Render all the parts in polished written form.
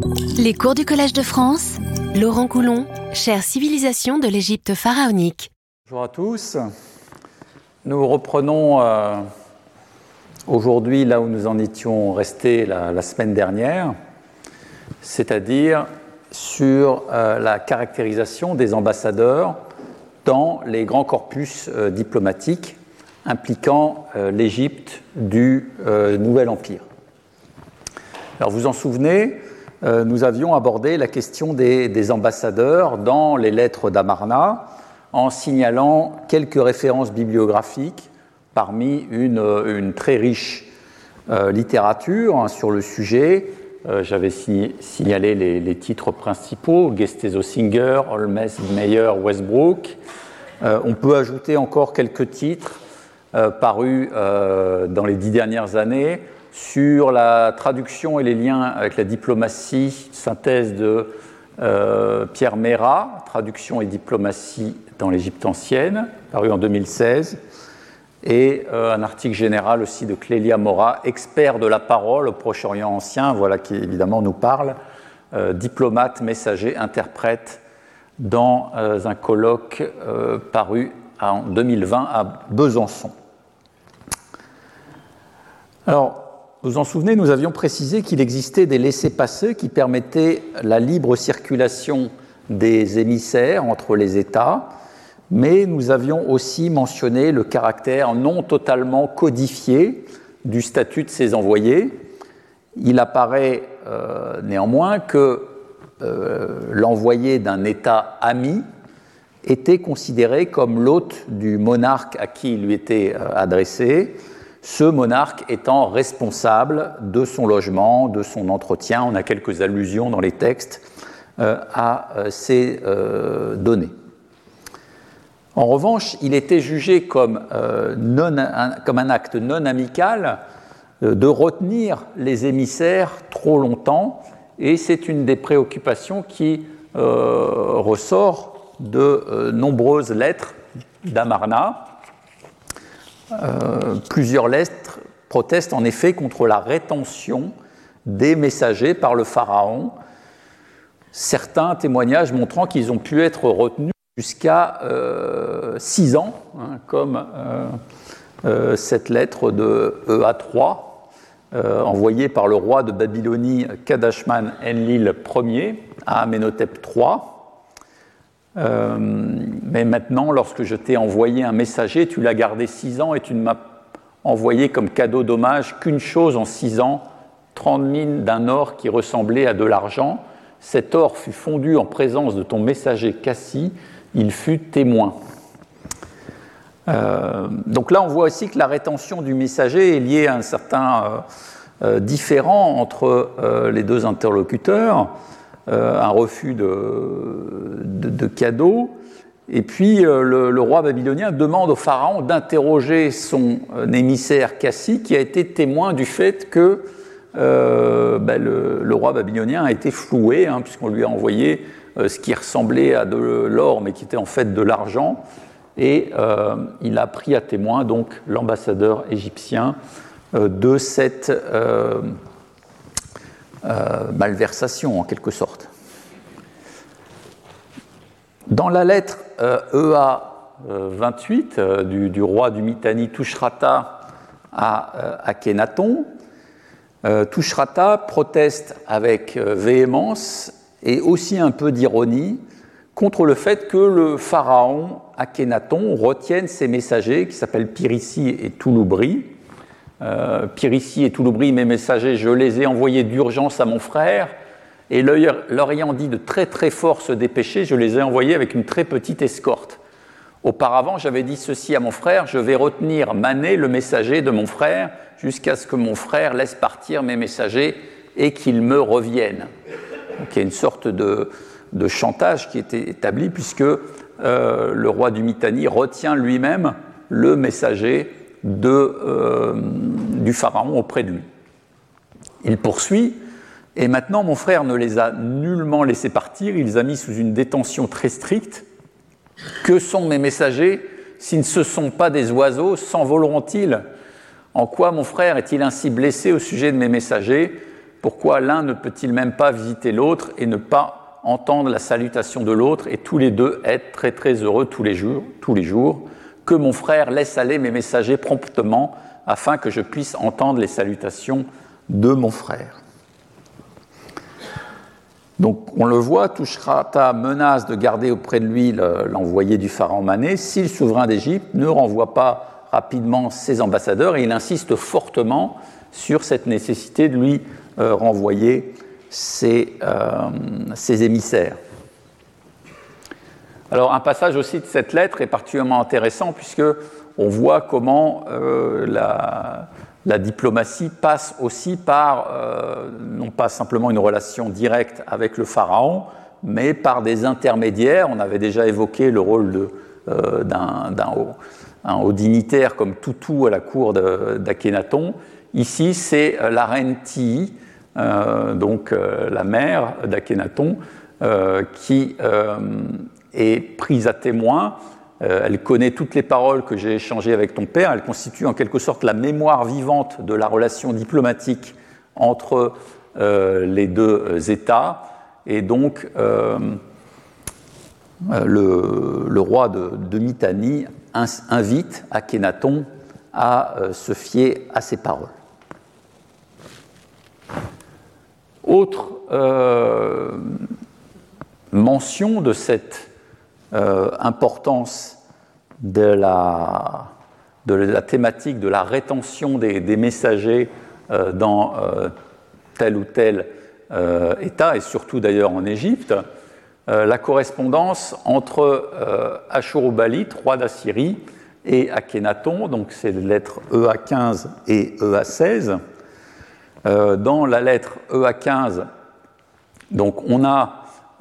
Les cours du Collège de France, Laurent Coulon, chère civilisation de l'Égypte pharaonique. Bonjour à tous. Nous reprenons aujourd'hui là où nous en étions restés la semaine dernière, c'est-à-dire sur la caractérisation des ambassadeurs dans les grands corpus diplomatiques impliquant l'Égypte du Nouvel Empire. Alors vous en souvenez, nous avions abordé la question des ambassadeurs dans les lettres d'Amarna en signalant quelques références bibliographiques parmi une très riche littérature sur le sujet. J'avais signalé les titres principaux, Gesteso Singer, Holmes, Meyer, Westbrook. On peut ajouter encore quelques titres parus dans les 10 dernières années sur la traduction et les liens avec la diplomatie, synthèse de Pierre Mera, Traduction et diplomatie dans l'Égypte ancienne, paru en 2016, et un article général aussi de Clélia Mora, expert de la parole au Proche-Orient ancien, voilà qui évidemment nous parle, diplomate, messager, interprète, dans un colloque paru en 2020 à Besançon. Alors, vous vous en souvenez, nous avions précisé qu'il existait des laissez-passer qui permettaient la libre circulation des émissaires entre les États, mais nous avions aussi mentionné le caractère non totalement codifié du statut de ces envoyés. Il apparaît néanmoins que l'envoyé d'un État ami était considéré comme l'hôte du monarque à qui il lui était adressé, ce monarque étant responsable de son logement, de son entretien. On a quelques allusions dans les textes à ces données. En revanche, il était jugé comme un acte non amical de retenir les émissaires trop longtemps, et c'est une des préoccupations qui ressort de nombreuses lettres d'Amarna. Plusieurs lettres protestent en effet contre la rétention des messagers par le pharaon, certains témoignages montrant qu'ils ont pu être retenus jusqu'à 6 ans, comme cette lettre de Ea3, envoyée par le roi de Babylonie Kadashman Enlil Ier à Amenhotep III. Mais maintenant, lorsque je t'ai envoyé un messager, tu l'as gardé 6 ans et tu ne m'as envoyé comme cadeau d'hommage qu'une chose en 6 ans, 30 mines d'un or qui ressemblait à de l'argent. Cet or fut fondu en présence de ton messager Cassie, il fut témoin. Donc là, on voit aussi que la rétention du messager est liée à un certain différend entre les deux interlocuteurs, un refus de cadeaux, et puis le roi babylonien demande au pharaon d'interroger son émissaire Cassie, qui a été témoin du fait que le roi babylonien a été floué, puisqu'on lui a envoyé ce qui ressemblait à de l'or, mais qui était en fait de l'argent, et il a pris à témoin donc l'ambassadeur égyptien de cette malversation en quelque sorte. Dans la lettre Ea28 du roi du Mitanni Tushratta à Akhenaton, Tushratta proteste avec véhémence et aussi un peu d'ironie contre le fait que le pharaon Akhenaton retienne ses messagers qui s'appellent Pirissi et Touloubri. Pirissi et Touloubri, mes messagers, je les ai envoyés d'urgence à mon frère, et leur ayant dit de très très fort se dépêcher, je les ai envoyés avec une très petite escorte. Auparavant, j'avais dit ceci à mon frère, je vais retenir Mané, le messager de mon frère, jusqu'à ce que mon frère laisse partir mes messagers et qu'ils me reviennent. Donc il y a une sorte de chantage qui est établi, puisque le roi du Mitanni retient lui-même le messager du pharaon auprès de lui. Il poursuit, et maintenant mon frère ne les a nullement laissés partir, il les a mis sous une détention très stricte. Que sont mes messagers s'ils ne se sont pas des oiseaux, s'envoleront-ils? En quoi mon frère est-il ainsi blessé au sujet de mes messagers? pourquoi l'un ne peut-il même pas visiter l'autre et ne pas entendre la salutation de l'autre et tous les deux être très très heureux tous les jours, que mon frère laisse aller mes messagers promptement afin que je puisse entendre les salutations de mon frère. Donc, on le voit, Tushratta menace de garder auprès de lui l'envoyé du pharaon Mané si le souverain d'Égypte ne renvoie pas rapidement ses ambassadeurs, et il insiste fortement sur cette nécessité de lui renvoyer ses émissaires. Alors, un passage aussi de cette lettre est particulièrement intéressant puisqu'on voit comment la diplomatie passe aussi par, non pas simplement une relation directe avec le pharaon, mais par des intermédiaires. On avait déjà évoqué le rôle d'un haut dignitaire comme Toutou à la cour d'Akhénaton. Ici, c'est la reine Tihi, donc la mère d'Akhénaton, qui est prise à témoin. Elle connaît toutes les paroles que j'ai échangées avec ton père. Elle constitue en quelque sorte la mémoire vivante de la relation diplomatique entre les deux États. Et donc, le roi de Mitanni invite Akhénaton à se fier à ses paroles. Autre mention de cette importance de la thématique de la rétention des messagers dans tel ou tel État, et surtout d'ailleurs en Égypte, la correspondance entre Ashurbanipal, roi d'Assyrie, et Akhénaton, donc c'est les lettres EA15 et EA16. Dans la lettre EA15, donc on a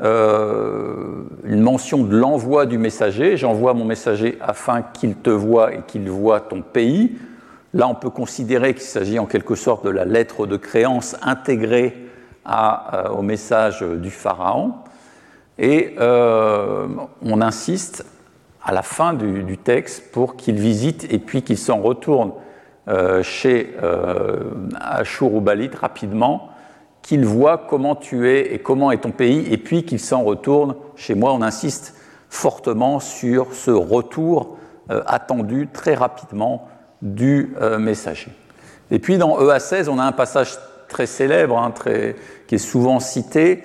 une mention de l'envoi du messager. J'envoie mon messager afin qu'il te voie et qu'il voie ton pays. Là, on peut considérer qu'il s'agit en quelque sorte de la lettre de créance intégrée au message du pharaon. Et on insiste à la fin du texte pour qu'il visite et puis qu'il s'en retourne chez Ashurbanipal rapidement, qu'il voit comment tu es et comment est ton pays, et puis qu'il s'en retourne chez moi. On insiste fortement sur ce retour attendu très rapidement du messager. Et puis dans EA16, on a un passage très célèbre, qui est souvent cité,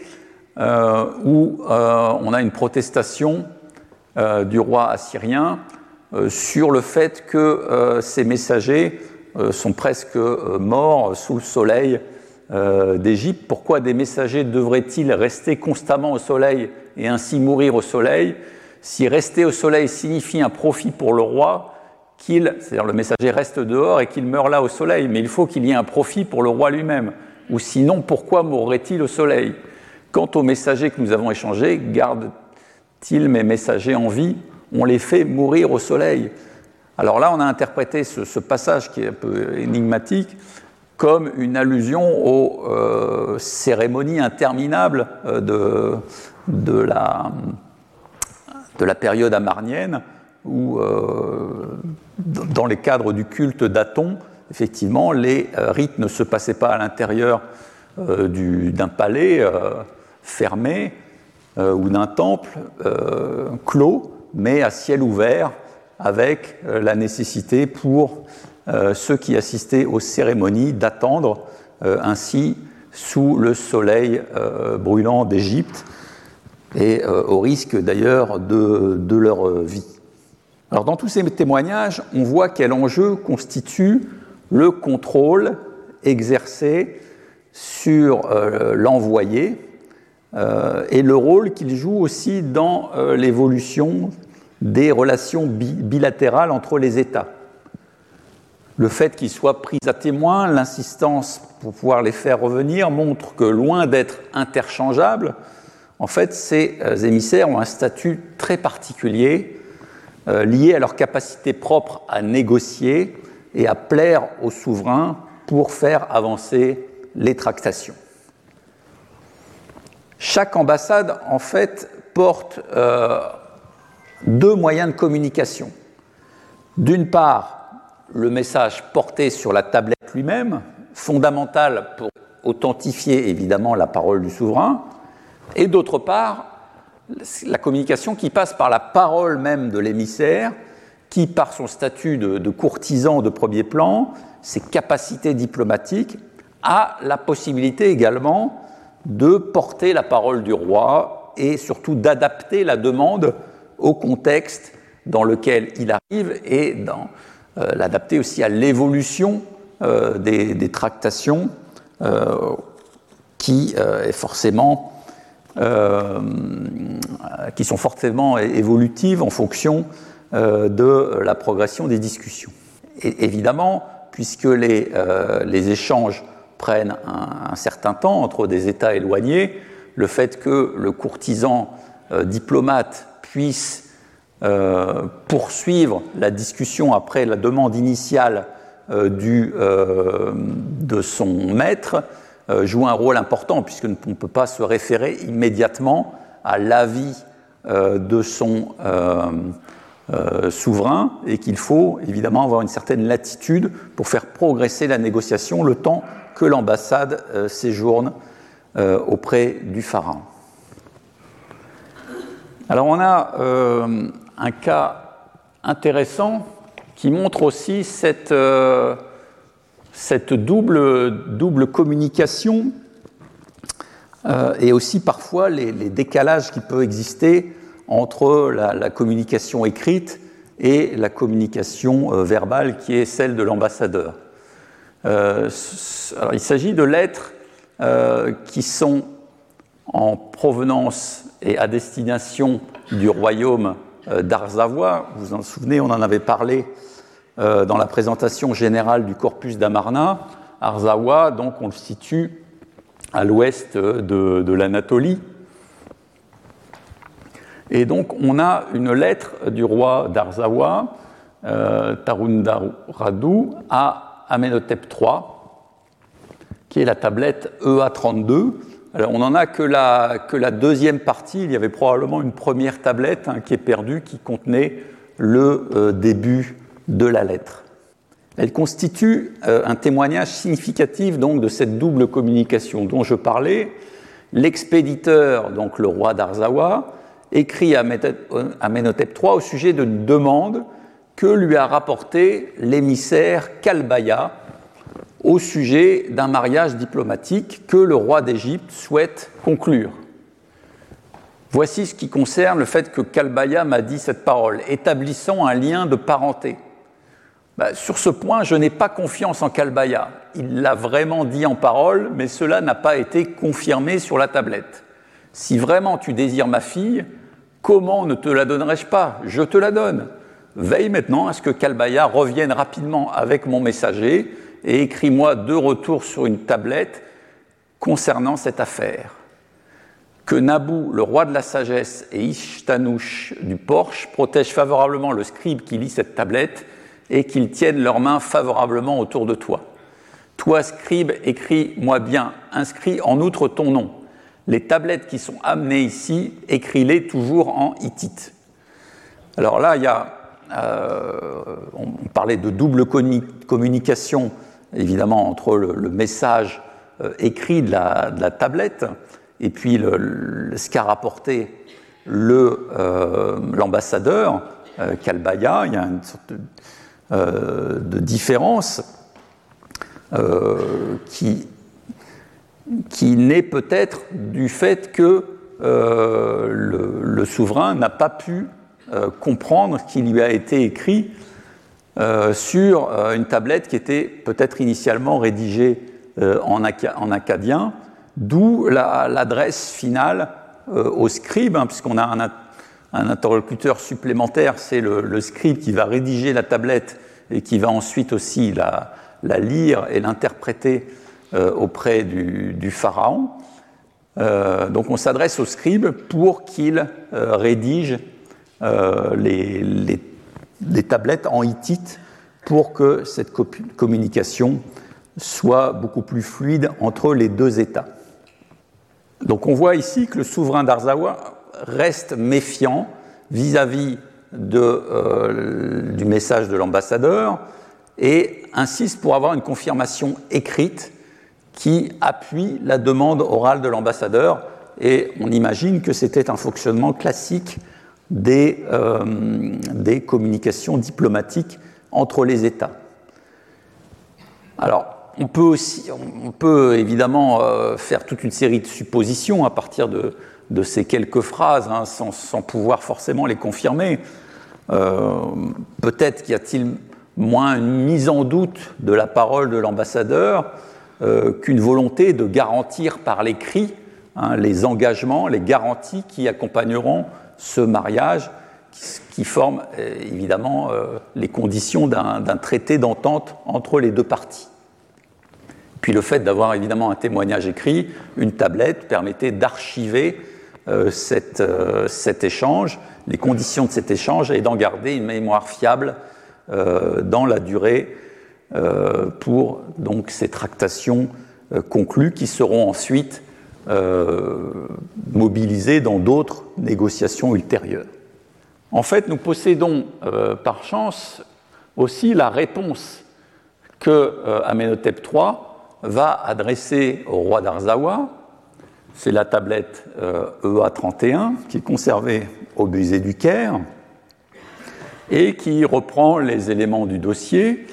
où on a une protestation du roi assyrien sur le fait que ces messagers sont presque morts sous le soleil d'Égypte. Pourquoi des messagers devraient-ils rester constamment au soleil et ainsi mourir au soleil? Si rester au soleil signifie un profit pour le roi, c'est-à-dire le messager reste dehors et qu'il meurt là au soleil, mais il faut qu'il y ait un profit pour le roi lui-même. Ou sinon, pourquoi mourrait-il au soleil? Quant aux messagers que nous avons échangés, gardent-ils mes messagers en vie? On les fait mourir au soleil. Alors là, on a interprété ce passage qui est un peu énigmatique comme une allusion aux cérémonies interminables de la période amarnienne, où, dans les cadres du culte d'Aton, effectivement, les rites ne se passaient pas à l'intérieur d'un palais fermé ou d'un temple clos, mais à ciel ouvert, avec la nécessité pour ceux qui assistaient aux cérémonies d'attendre ainsi sous le soleil brûlant d'Égypte, et au risque d'ailleurs de leur vie. Alors dans tous ces témoignages, on voit quel enjeu constitue le contrôle exercé sur l'envoyé et le rôle qu'il joue aussi dans l'évolution des relations bilatérales entre les États. Le fait qu'ils soient pris à témoin, l'insistance pour pouvoir les faire revenir montre que loin d'être interchangeables, en fait, ces émissaires ont un statut très particulier lié à leur capacité propre à négocier et à plaire aux souverains pour faire avancer les tractations. Chaque ambassade, en fait, porte deux moyens de communication. D'une part, le message porté sur la tablette lui-même, fondamental pour authentifier évidemment la parole du souverain, et d'autre part, la communication qui passe par la parole même de l'émissaire, qui, par son statut de courtisan de premier plan, ses capacités diplomatiques, a la possibilité également de porter la parole du roi et surtout d'adapter la demande au contexte dans lequel il arrive et l'adapter aussi à l'évolution des tractations qui sont forcément évolutives en fonction de la progression des discussions. Et évidemment, puisque les échanges prennent un certain temps entre des États éloignés, le fait que le courtisan diplomate puisse poursuivre la discussion après la demande initiale de son maître joue un rôle important, puisqu'on ne peut pas se référer immédiatement à l'avis de son souverain, et qu'il faut évidemment avoir une certaine latitude pour faire progresser la négociation le temps que l'ambassade séjourne auprès du pharaon. Alors on a un cas intéressant qui montre aussi cette double communication et aussi parfois les décalages qui peuvent exister entre la communication écrite et la communication verbale qui est celle de l'ambassadeur. Alors, il s'agit de lettres qui sont en provenance et à destination du royaume d'Arzawa. Vous vous en souvenez, on en avait parlé dans la présentation générale du corpus d'Amarna. Arzawa, donc, on le situe à l'ouest de l'Anatolie. Et donc, on a une lettre du roi d'Arzawa, Tarundaradu, à Amenhotep III, qui est la tablette EA32. Alors, on n'en a que la deuxième partie. Il y avait probablement une première tablette qui est perdue, qui contenait le début de la lettre. Elle constitue un témoignage significatif donc, de cette double communication dont je parlais. L'expéditeur, donc le roi d'Arzawa, écrit à Amenhotep III au sujet d'une demande que lui a rapporté l'émissaire Kalbaya au sujet d'un mariage diplomatique que le roi d'Égypte souhaite conclure. Voici ce qui concerne le fait que Kalbaya m'a dit cette parole, établissant un lien de parenté. Sur ce point, je n'ai pas confiance en Kalbaya. Il l'a vraiment dit en parole, mais cela n'a pas été confirmé sur la tablette. Si vraiment tu désires ma fille, comment ne te la donnerais-je pas? Je te la donne. Veille maintenant à ce que Kalbaya revienne rapidement avec mon messager et écris-moi de retour sur une tablette concernant cette affaire. Que Nabou, le roi de la sagesse, et Ishtanouch du Porche protègent favorablement le scribe qui lit cette tablette et qu'ils tiennent leurs mains favorablement autour de toi. Toi, scribe, écris-moi bien, inscris en outre ton nom. Les tablettes qui sont amenées ici, écris-les toujours en hittite. Alors là, il y a, on parlait de double communication, évidemment, entre le message écrit de la tablette et puis ce qu'a rapporté l'ambassadeur, Kalbaya. Il y a une sorte de différence qui naît peut-être du fait que le souverain n'a pas pu comprendre ce qui lui a été écrit sur une tablette qui était peut-être initialement rédigée en akkadien, d'où l'adresse finale au scribe, puisqu'on a un interlocuteur supplémentaire, c'est le scribe qui va rédiger la tablette et qui va ensuite aussi la lire et l'interpréter auprès du pharaon. Donc on s'adresse au scribe pour qu'il rédige les tablettes en hittite pour que cette communication soit beaucoup plus fluide entre les deux États. Donc on voit ici que le souverain d'Arzawa reste méfiant vis-à-vis du message de l'ambassadeur et insiste pour avoir une confirmation écrite qui appuie la demande orale de l'ambassadeur. Et on imagine que c'était un fonctionnement classique des communications diplomatiques entre les États. Alors, on peut évidemment faire toute une série de suppositions à partir de ces quelques phrases, hein, sans pouvoir forcément les confirmer. Peut-être qu'y a-t-il moins une mise en doute de la parole de l'ambassadeur qu'une volonté de garantir par l'écrit les engagements, les garanties qui accompagneront ce mariage, qui forment évidemment les conditions d'un traité d'entente entre les deux parties. Puis le fait d'avoir évidemment un témoignage écrit, une tablette, permettait d'archiver cet échange, les conditions de cet échange, et d'en garder une mémoire fiable dans la durée pour donc ces tractations conclues qui seront ensuite mobilisées dans d'autres négociations ultérieures. En fait, nous possédons par chance aussi la réponse que Amenhotep III va adresser au roi d'Arzawa. C'est la tablette EA31 qui est conservée au musée du Caire et qui reprend les éléments du dossier.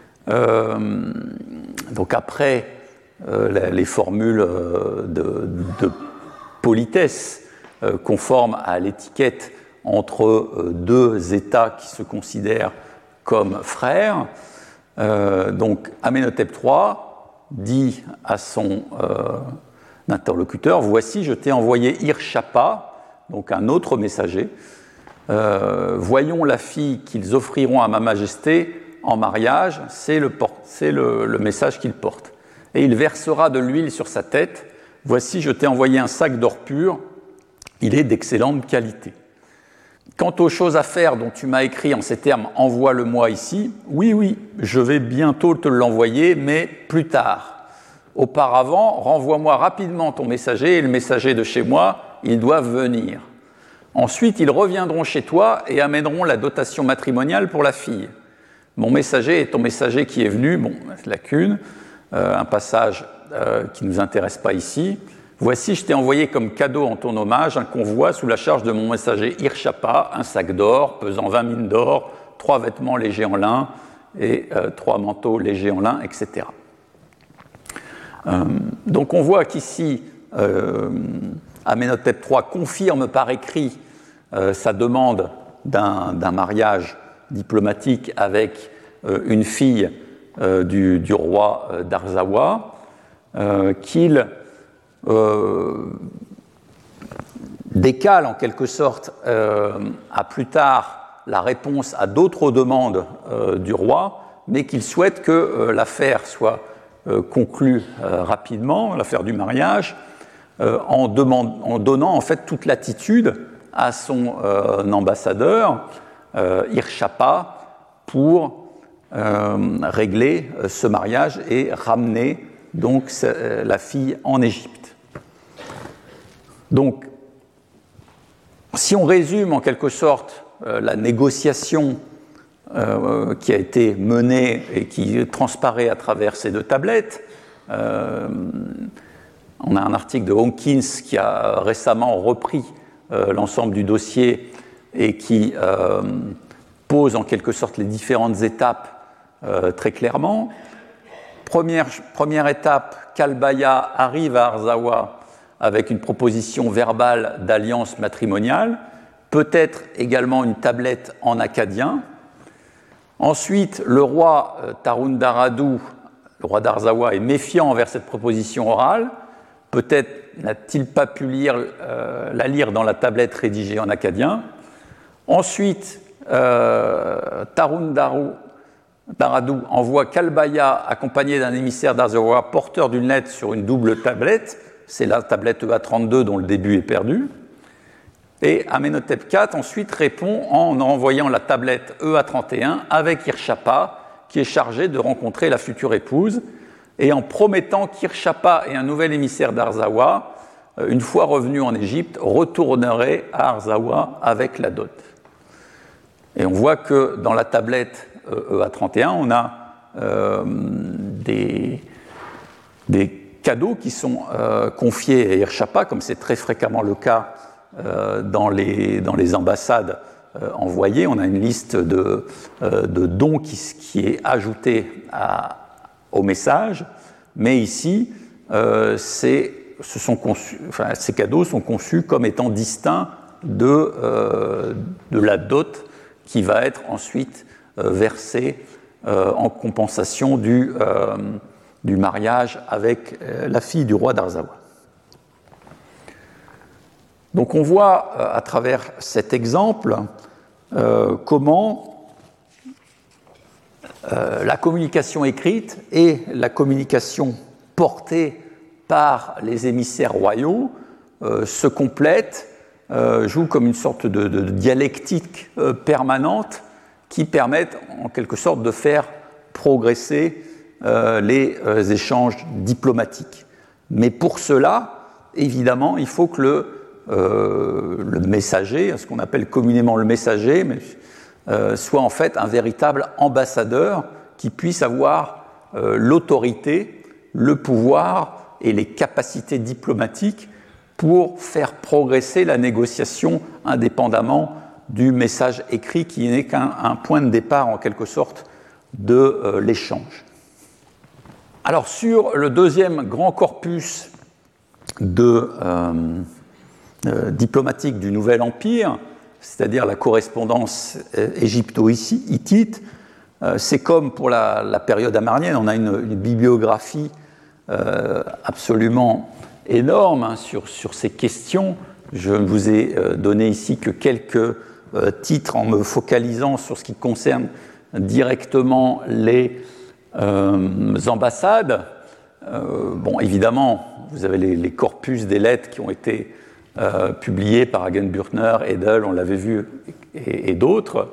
Donc après les formules de politesse conformes à l'étiquette entre deux États qui se considèrent comme frères, donc Amenhotep III dit à son interlocuteur: « Voici, je t'ai envoyé Ir-Shapa, donc un autre messager. Voyons la fille qu'ils offriront à ma majesté en mariage, c'est le message qu'il porte. Et il versera de l'huile sur sa tête. Voici, je t'ai envoyé un sac d'or pur, il est d'excellente qualité. Quant aux choses à faire dont tu m'as écrit en ces termes, envoie-le-moi ici. Oui, je vais bientôt te l'envoyer, mais plus tard. Auparavant, renvoie-moi rapidement ton messager et le messager de chez moi, ils doivent venir. Ensuite, ils reviendront chez toi et amèneront la dotation matrimoniale pour la fille. Mon messager et ton messager qui est venu, lacune, un passage qui ne nous intéresse pas ici. Voici, je t'ai envoyé comme cadeau en ton hommage un convoi sous la charge de mon messager Ir-Shapa, un sac d'or pesant 20 mines d'or, 3 vêtements légers en lin et 3 manteaux légers en lin, etc. Donc on voit qu'ici, Amenhotep III confirme par écrit sa demande d'un mariage diplomatique avec une fille du roi d'Arzawa, qu'il décale en quelque sorte à plus tard la réponse à d'autres demandes du roi, mais qu'il souhaite que l'affaire soit conclue rapidement, l'affaire du mariage, en donnant en fait toute latitude à son ambassadeur, Ir-Shapa, pour régler ce mariage et ramener donc la fille en Égypte. Donc, si on résume en quelque sorte la négociation qui a été menée et qui transparaît à travers ces deux tablettes, on a un article de Hawkins qui a récemment repris l'ensemble du dossier et qui pose en quelque sorte les différentes étapes très clairement. Première étape, Kalbaya arrive à Arzawa avec une proposition verbale d'alliance matrimoniale, peut-être également une tablette en akkadien. Ensuite, le roi Tarun-Daradu, le roi d'Arzawa, est méfiant envers cette proposition orale. Peut-être n'a-t-il pas pu la lire dans la tablette rédigée en akkadien. Ensuite, Tarun-Daradu envoie Kalbaya accompagné d'un émissaire d'Arzawa porteur d'une lettre sur une double tablette. C'est la tablette EA32 dont le début est perdu. Et Amenhotep IV ensuite répond en envoyant la tablette EA31 avec Ir-Shapa, qui est chargé de rencontrer la future épouse, et en promettant qu'Ir-Shapa et un nouvel émissaire d'Arzawa, une fois revenu en Égypte, retourneraient à Arzawa avec la dot. Et on voit que dans la tablette EA31, on a des cadeaux qui sont confiés à Irshapa, comme c'est très fréquemment le cas dans les ambassades envoyées. On a une liste de dons qui est ajoutée au message, mais ici, ces cadeaux sont conçus comme étant distincts de la dot qui va être ensuite versée en compensation du mariage avec la fille du roi d'Arzawa. Donc on voit à travers cet exemple comment la communication écrite et la communication portée par les émissaires royaux se complètent, jouent comme une sorte de dialectique permanente qui permettent en quelque sorte de faire progresser les échanges diplomatiques. Mais pour cela, évidemment, il faut que le messager, ce qu'on appelle communément le messager, soit en fait un véritable ambassadeur qui puisse avoir l'autorité, le pouvoir et les capacités diplomatiques pour faire progresser la négociation indépendamment du message écrit qui n'est qu'un point de départ en quelque sorte de l'échange. Alors sur le deuxième grand corpus diplomatique du Nouvel Empire, c'est-à-dire la correspondance égypto-hittite, c'est comme pour la période amarnienne, on a une bibliographie absolument énorme sur ces questions. Je ne vous ai donné ici que quelques titres en me focalisant sur ce qui concerne directement les ambassades. Bon, évidemment, vous avez les corpus des lettres qui ont été publiés par Hagenbürtner, Edel, on l'avait vu, et d'autres.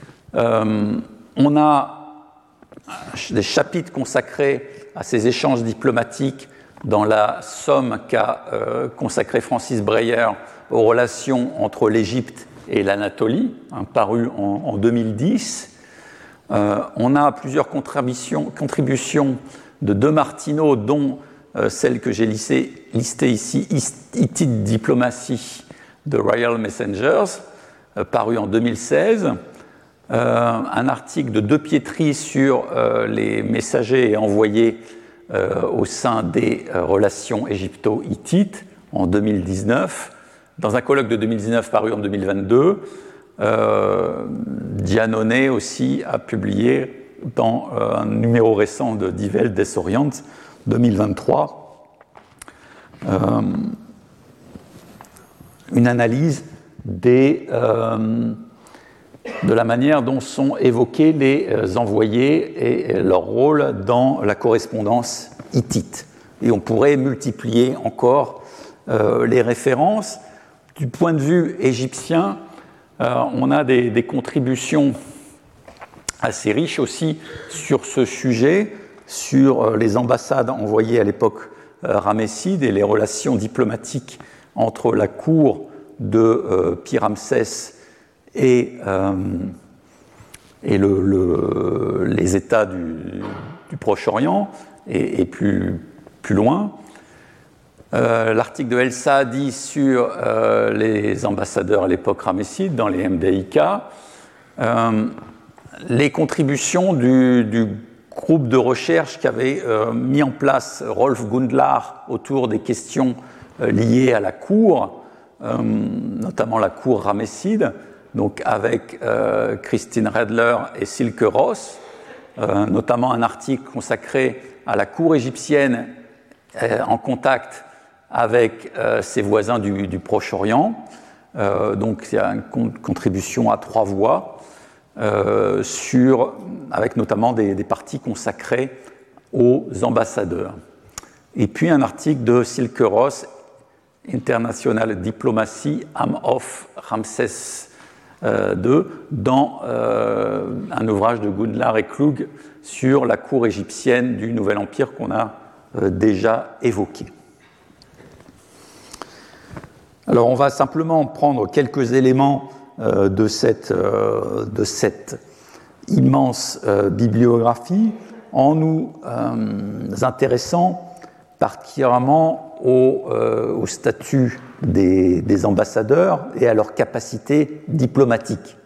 On a des chapitres consacrés à ces échanges diplomatiques dans la somme qu'a consacrée Francis Breyer aux relations entre l'Égypte et l'Anatolie, paru en 2010. On a plusieurs contributions de De Martino, dont celle que j'ai listée ici, Hittite Diplomacy de Royal Messengers, paru en 2016. Un article de De Pietri sur les messagers et envoyés au sein des relations égypto-hittites en 2019. Dans un colloque de 2019 paru en 2022, Giannone aussi a publié dans un numéro récent de Die Welt des Orients 2023 une analyse de la manière dont sont évoqués les envoyés et leur rôle dans la correspondance hittite. Et on pourrait multiplier encore les références. Du point de vue égyptien, on a des contributions assez riches aussi sur ce sujet, sur les ambassades envoyées à l'époque ramesside et les relations diplomatiques entre la cour de Pi-Ramsès et les États du Proche-Orient et plus loin. L'article de El Saadi sur les ambassadeurs à l'époque ramesside dans les MDIK, les contributions du groupe de recherche qu'avait mis en place Rolf Gundlar autour des questions liées à la cour, notamment la cour ramesside, donc avec Christine Redler et Silke Ross, notamment un article consacré à la cour égyptienne en contact avec ses voisins du Proche-Orient. Donc il y a une contribution à 3 voix, avec notamment des parties consacrées aux ambassadeurs. Et puis un article de Silke Ross, International Diplomacy, Am-Hof Ramsès II, dans un ouvrage de Gundlar et Klug sur la cour égyptienne du Nouvel Empire qu'on a déjà évoqué. Alors on va simplement prendre quelques éléments de cette immense bibliographie en nous intéressant particulièrement au statut des ambassadeurs et à leur capacité diplomatique.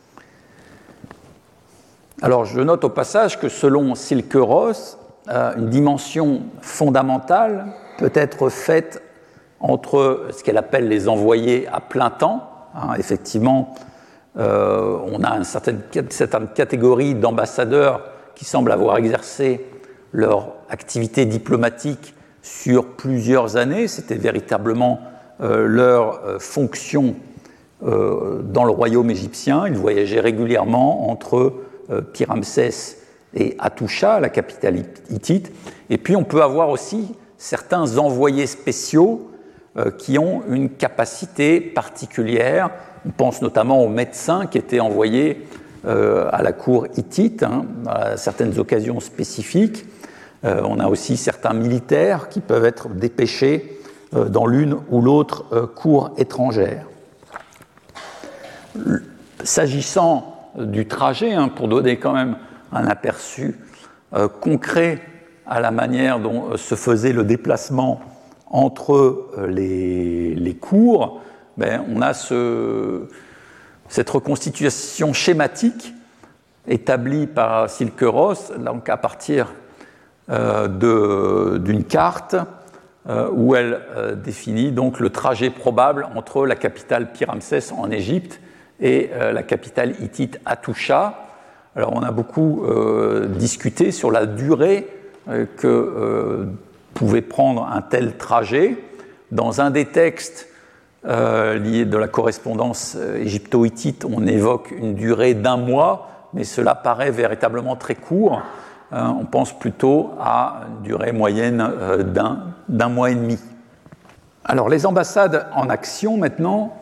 Alors, je note au passage que selon Silke-Ross, une dimension fondamentale peut être faite entre ce qu'elle appelle les envoyés à plein temps. Effectivement, on a une certaine catégorie d'ambassadeurs qui semblent avoir exercé leur activité diplomatique sur plusieurs années. C'était véritablement leur fonction dans le royaume égyptien. Ils voyageaient régulièrement entre Pi-Ramsès et Hattusha, la capitale hittite. Et puis on peut avoir aussi certains envoyés spéciaux qui ont une capacité particulière. On pense notamment aux médecins qui étaient envoyés à la cour hittite, à certaines occasions spécifiques. On a aussi certains militaires qui peuvent être dépêchés dans l'une ou l'autre cour étrangère. S'agissant du trajet, pour donner quand même un aperçu concret à la manière dont se faisait le déplacement entre les cours, on a cette reconstitution schématique établie par Silke-Ross, donc à partir d'une carte où elle définit donc le trajet probable entre la capitale Pi-Ramsès en Égypte et la capitale hittite Hattusha. Alors on a beaucoup discuté sur la durée que pouvait prendre un tel trajet. Dans un des textes liés de la correspondance égypto-hittite, on évoque une durée d'1 mois, mais cela paraît véritablement très court. On pense plutôt à une durée moyenne d'un mois et demi. Alors les ambassades en action maintenant,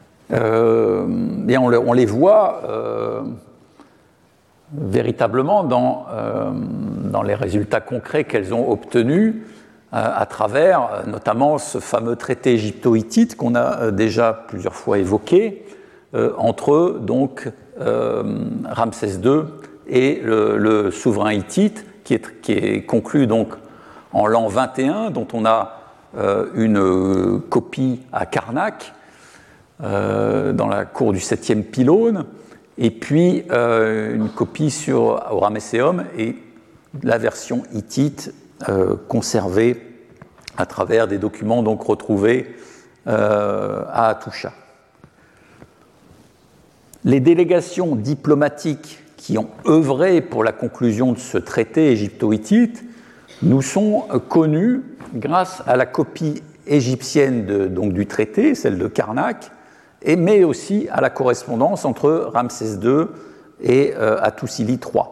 on les voit véritablement dans les résultats concrets qu'elles ont obtenus à travers notamment ce fameux traité égypto-hittite qu'on a déjà plusieurs fois évoqué entre donc Ramsès II et le souverain hittite qui est conclu donc en l'an 21, dont on a une copie à Karnak dans la cour du 7e pylône, et puis une copie au Ramesséum et la version hittite conservée à travers des documents donc retrouvés à Hattusha. Les délégations diplomatiques qui ont œuvré pour la conclusion de ce traité égypto-hittite nous sont connues grâce à la copie égyptienne du traité, celle de Karnak, mais aussi à la correspondance entre Ramsès II et Hattusili III.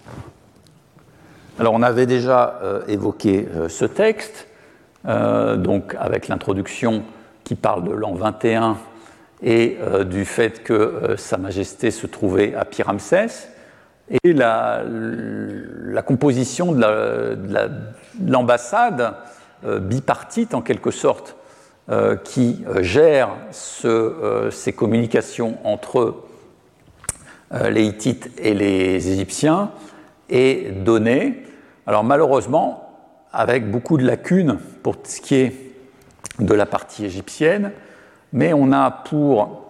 Alors on avait déjà évoqué ce texte, donc avec l'introduction qui parle de l'an 21 et du fait que Sa Majesté se trouvait à Pi-Ramsès, et la composition de l'ambassade bipartite en quelque sorte qui gère ces communications entre les Hittites et les Égyptiens est donnée. Alors malheureusement, avec beaucoup de lacunes pour ce qui est de la partie égyptienne, mais on a pour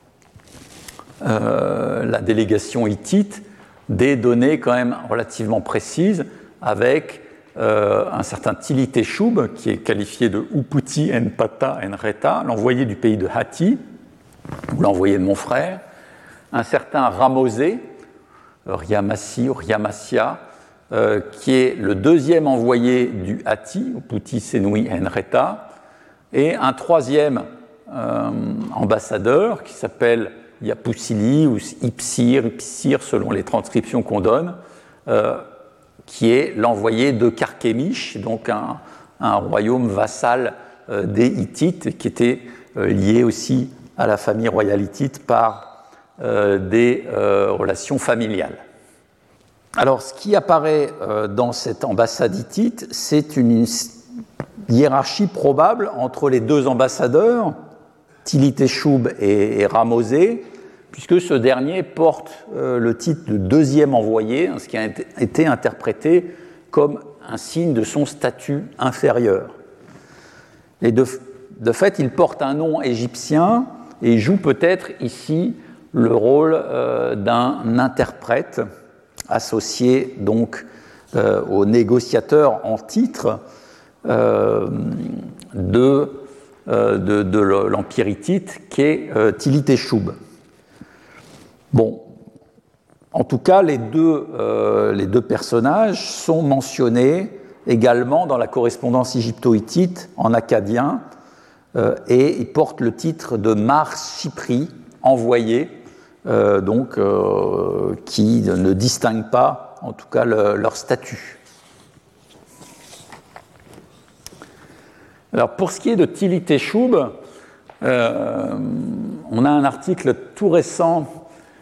la délégation hittite des données quand même relativement précises avec un certain Tili Teshoub qui est qualifié de Uputi Npata Nreta, l'envoyé du pays de Hatti, ou l'envoyé de mon frère, un certain Ramosé, Riamassi ou Riamassia, qui est le deuxième envoyé du Hatti, Uputi Senui Nreta, et un troisième ambassadeur qui s'appelle Yapusili ou Ipsir selon les transcriptions qu'on donne, qui est l'envoyé de Carchemish, donc un royaume vassal des Hittites, qui était lié aussi à la famille royale hittite par des relations familiales. Alors, ce qui apparaît dans cette ambassade hittite, c'est une hiérarchie probable entre les deux ambassadeurs, Tili Teshoub et Ramosé, puisque ce dernier porte le titre de deuxième envoyé, ce qui a été interprété comme un signe de son statut inférieur. Et de fait, il porte un nom égyptien et joue peut-être ici le rôle d'un interprète associé donc au négociateur en titre de l'Empire hittite, qui est Tili-Teshup. Bon, en tout cas, les deux personnages sont mentionnés également dans la correspondance égypto-hittite en akkadien, et ils portent le titre de Mars Chypri, envoyé, qui ne distingue pas, en tout cas, leur statut. Alors, pour ce qui est de Tili-Teshup, on a un article tout récent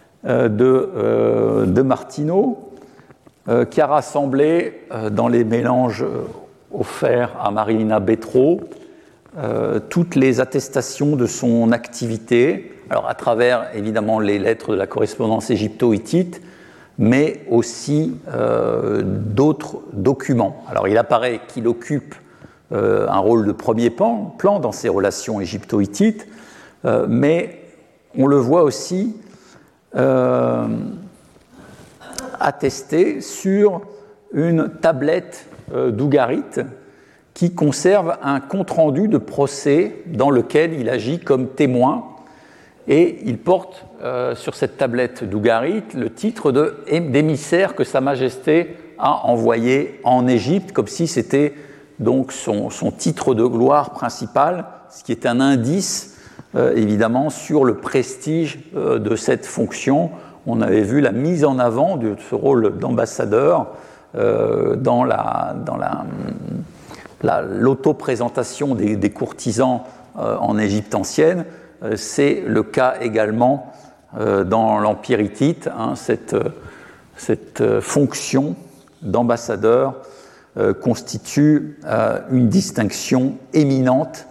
de Martineau qui a rassemblé dans les mélanges offerts à Marilina Bétraud toutes les attestations de son activité, alors à travers évidemment les lettres de la correspondance égypto-hittite, mais aussi d'autres documents. Alors il apparaît qu'il occupe un rôle de premier plan dans ses relations égypto-hittites, mais on le voit aussi attesté sur une tablette d'Ougarit qui conserve un compte-rendu de procès dans lequel il agit comme témoin, et il porte sur cette tablette d'Ougarit le titre d'émissaire que Sa Majesté a envoyé en Égypte, comme si c'était donc son titre de gloire principal, ce qui est un indice évidemment sur le prestige de cette fonction. On avait vu la mise en avant de ce rôle d'ambassadeur dans l'autoprésentation des courtisans en Égypte ancienne. C'est le cas également dans l'Empire hittite, cette fonction d'ambassadeur constitue une distinction éminente,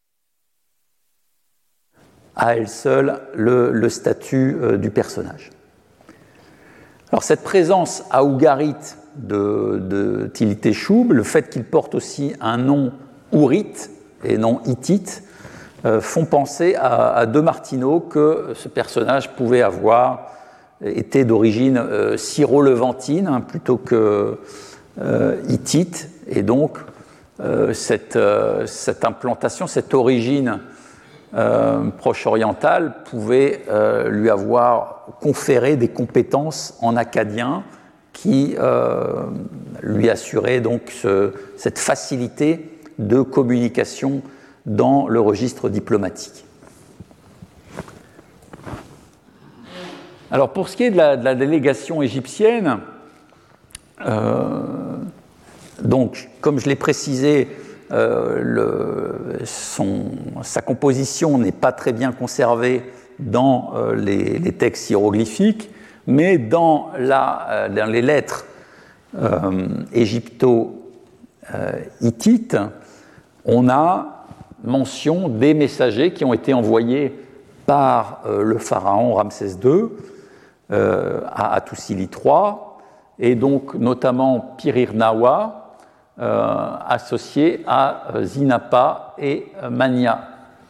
à elle seule, le statut du personnage. Alors cette présence à Ougarit de Tili-Teshup, le fait qu'il porte aussi un nom ourite et non hittite, font penser à De Martino que ce personnage pouvait avoir été d'origine syro-levantine plutôt que hittite, et donc cette implantation, cette origine proche-orientale pouvait lui avoir conféré des compétences en akkadien qui lui assuraient donc cette facilité de communication dans le registre diplomatique. Alors pour ce qui est de la délégation égyptienne, donc comme je l'ai précisé, sa composition n'est pas très bien conservée dans les textes hiéroglyphiques, mais dans les lettres égypto-hittites, on a mention des messagers qui ont été envoyés par le pharaon Ramsès II à Hattusili III, et donc notamment Pirir-Nawa, associé à Zinapa et Mania.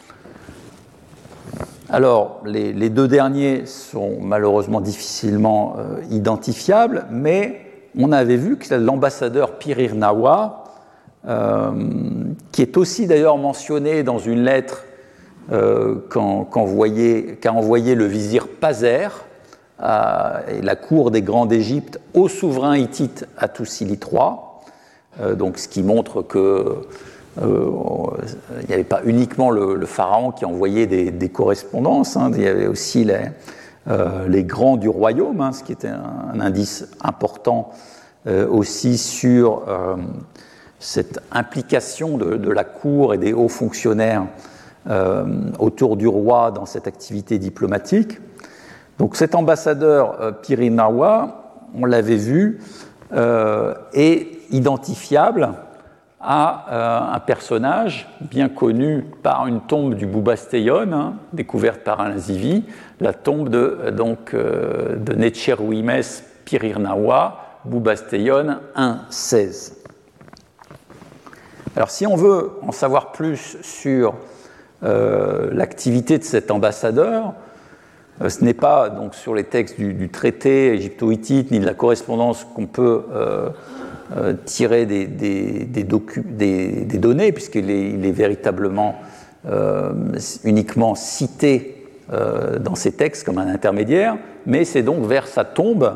Alors, les deux derniers sont malheureusement difficilement identifiables, mais on avait vu que l'ambassadeur Pirir-Nawa, qui est aussi d'ailleurs mentionné dans une lettre qu'a envoyé le vizir Pazer à la cour des grands d'Égypte au souverain hittite Hattusili III, donc ce qui montre que il n'y avait pas uniquement le pharaon qui envoyait des correspondances, il y avait aussi les grands du royaume, ce qui était un indice important aussi sur cette implication de la cour et des hauts fonctionnaires autour du roi dans cette activité diplomatique. Donc cet ambassadeur Pirir-Nawa, on l'avait vu, est identifiable à un personnage bien connu par une tombe du Bubasteion, découverte par Alain Zivy, la tombe de Netcherouimès Pirir-Nawa, Boubastellone 1,16. Alors si on veut en savoir plus sur l'activité de cet ambassadeur, ce n'est pas donc sur les textes du traité égypto-hittite ni de la correspondance qu'on peut tirer des données, puisqu'il est véritablement uniquement cité dans ces textes comme un intermédiaire, mais c'est donc vers sa tombe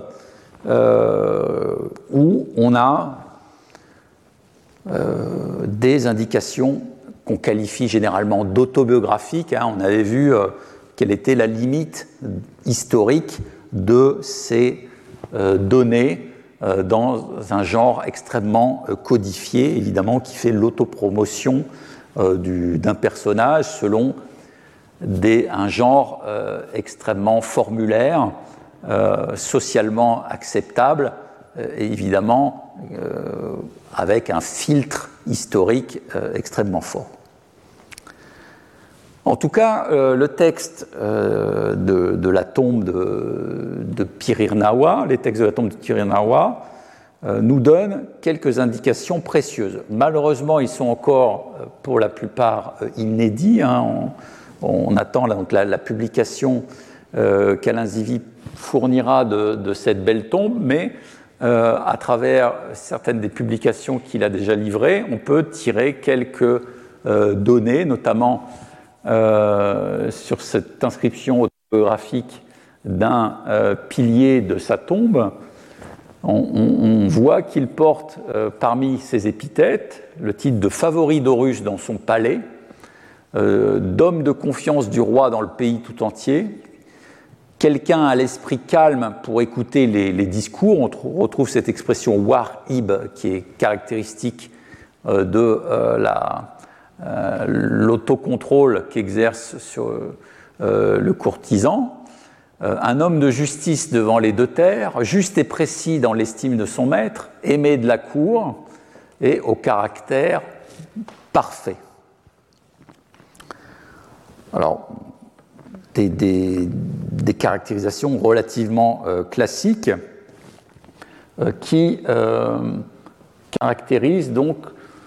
où on a des indications qu'on qualifie généralement d'autobiographiques. On avait vu quelle était la limite historique de ces données dans un genre extrêmement codifié, évidemment, qui fait l'autopromotion d'un personnage selon un genre extrêmement formulaire, socialement acceptable, et évidemment avec un filtre historique extrêmement fort. En tout cas, le texte de la tombe de Pirir-Nawa, les textes de la tombe de Pirir-Nawa, nous donnent quelques indications précieuses. Malheureusement, ils sont encore, pour la plupart, inédits. On attend donc la publication qu'Alain Zivie fournira de cette belle tombe, mais à travers certaines des publications qu'il a déjà livrées, on peut tirer quelques données, notamment sur cette inscription autobiographique d'un pilier de sa tombe. On voit qu'il porte parmi ses épithètes le titre de favori d'Horus dans son palais, d'homme de confiance du roi dans le pays tout entier, quelqu'un à l'esprit calme pour écouter les discours. On retrouve cette expression war-ib qui est caractéristique de l'autocontrôle qu'exerce sur le courtisan. Un homme de justice devant les deux terres, juste et précis dans l'estime de son maître, aimé de la cour et au caractère parfait. Alors, des caractérisations relativement classiques qui caractérisent donc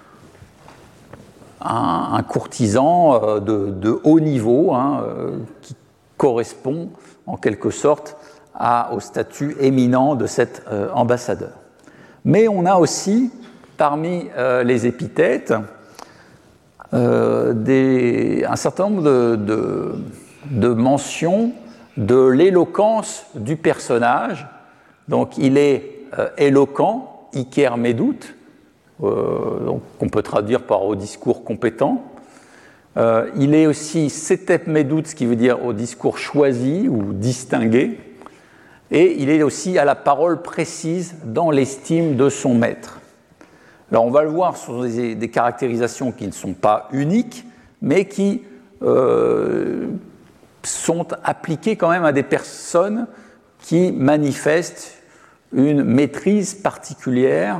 un courtisan de haut niveau qui correspond en quelque sorte au statut éminent de cet ambassadeur. Mais on a aussi parmi les épithètes un certain nombre de mentions de l'éloquence du personnage. Donc il est éloquent, Iker Medut, donc qu'on peut traduire par au discours compétent. Il est aussi Setep Medut, ce qui veut dire au discours choisi ou distingué. Et il est aussi à la parole précise dans l'estime de son maître. Alors on va le voir sur des caractérisations qui ne sont pas uniques, mais qui sont appliquées quand même à des personnes qui manifestent une maîtrise particulière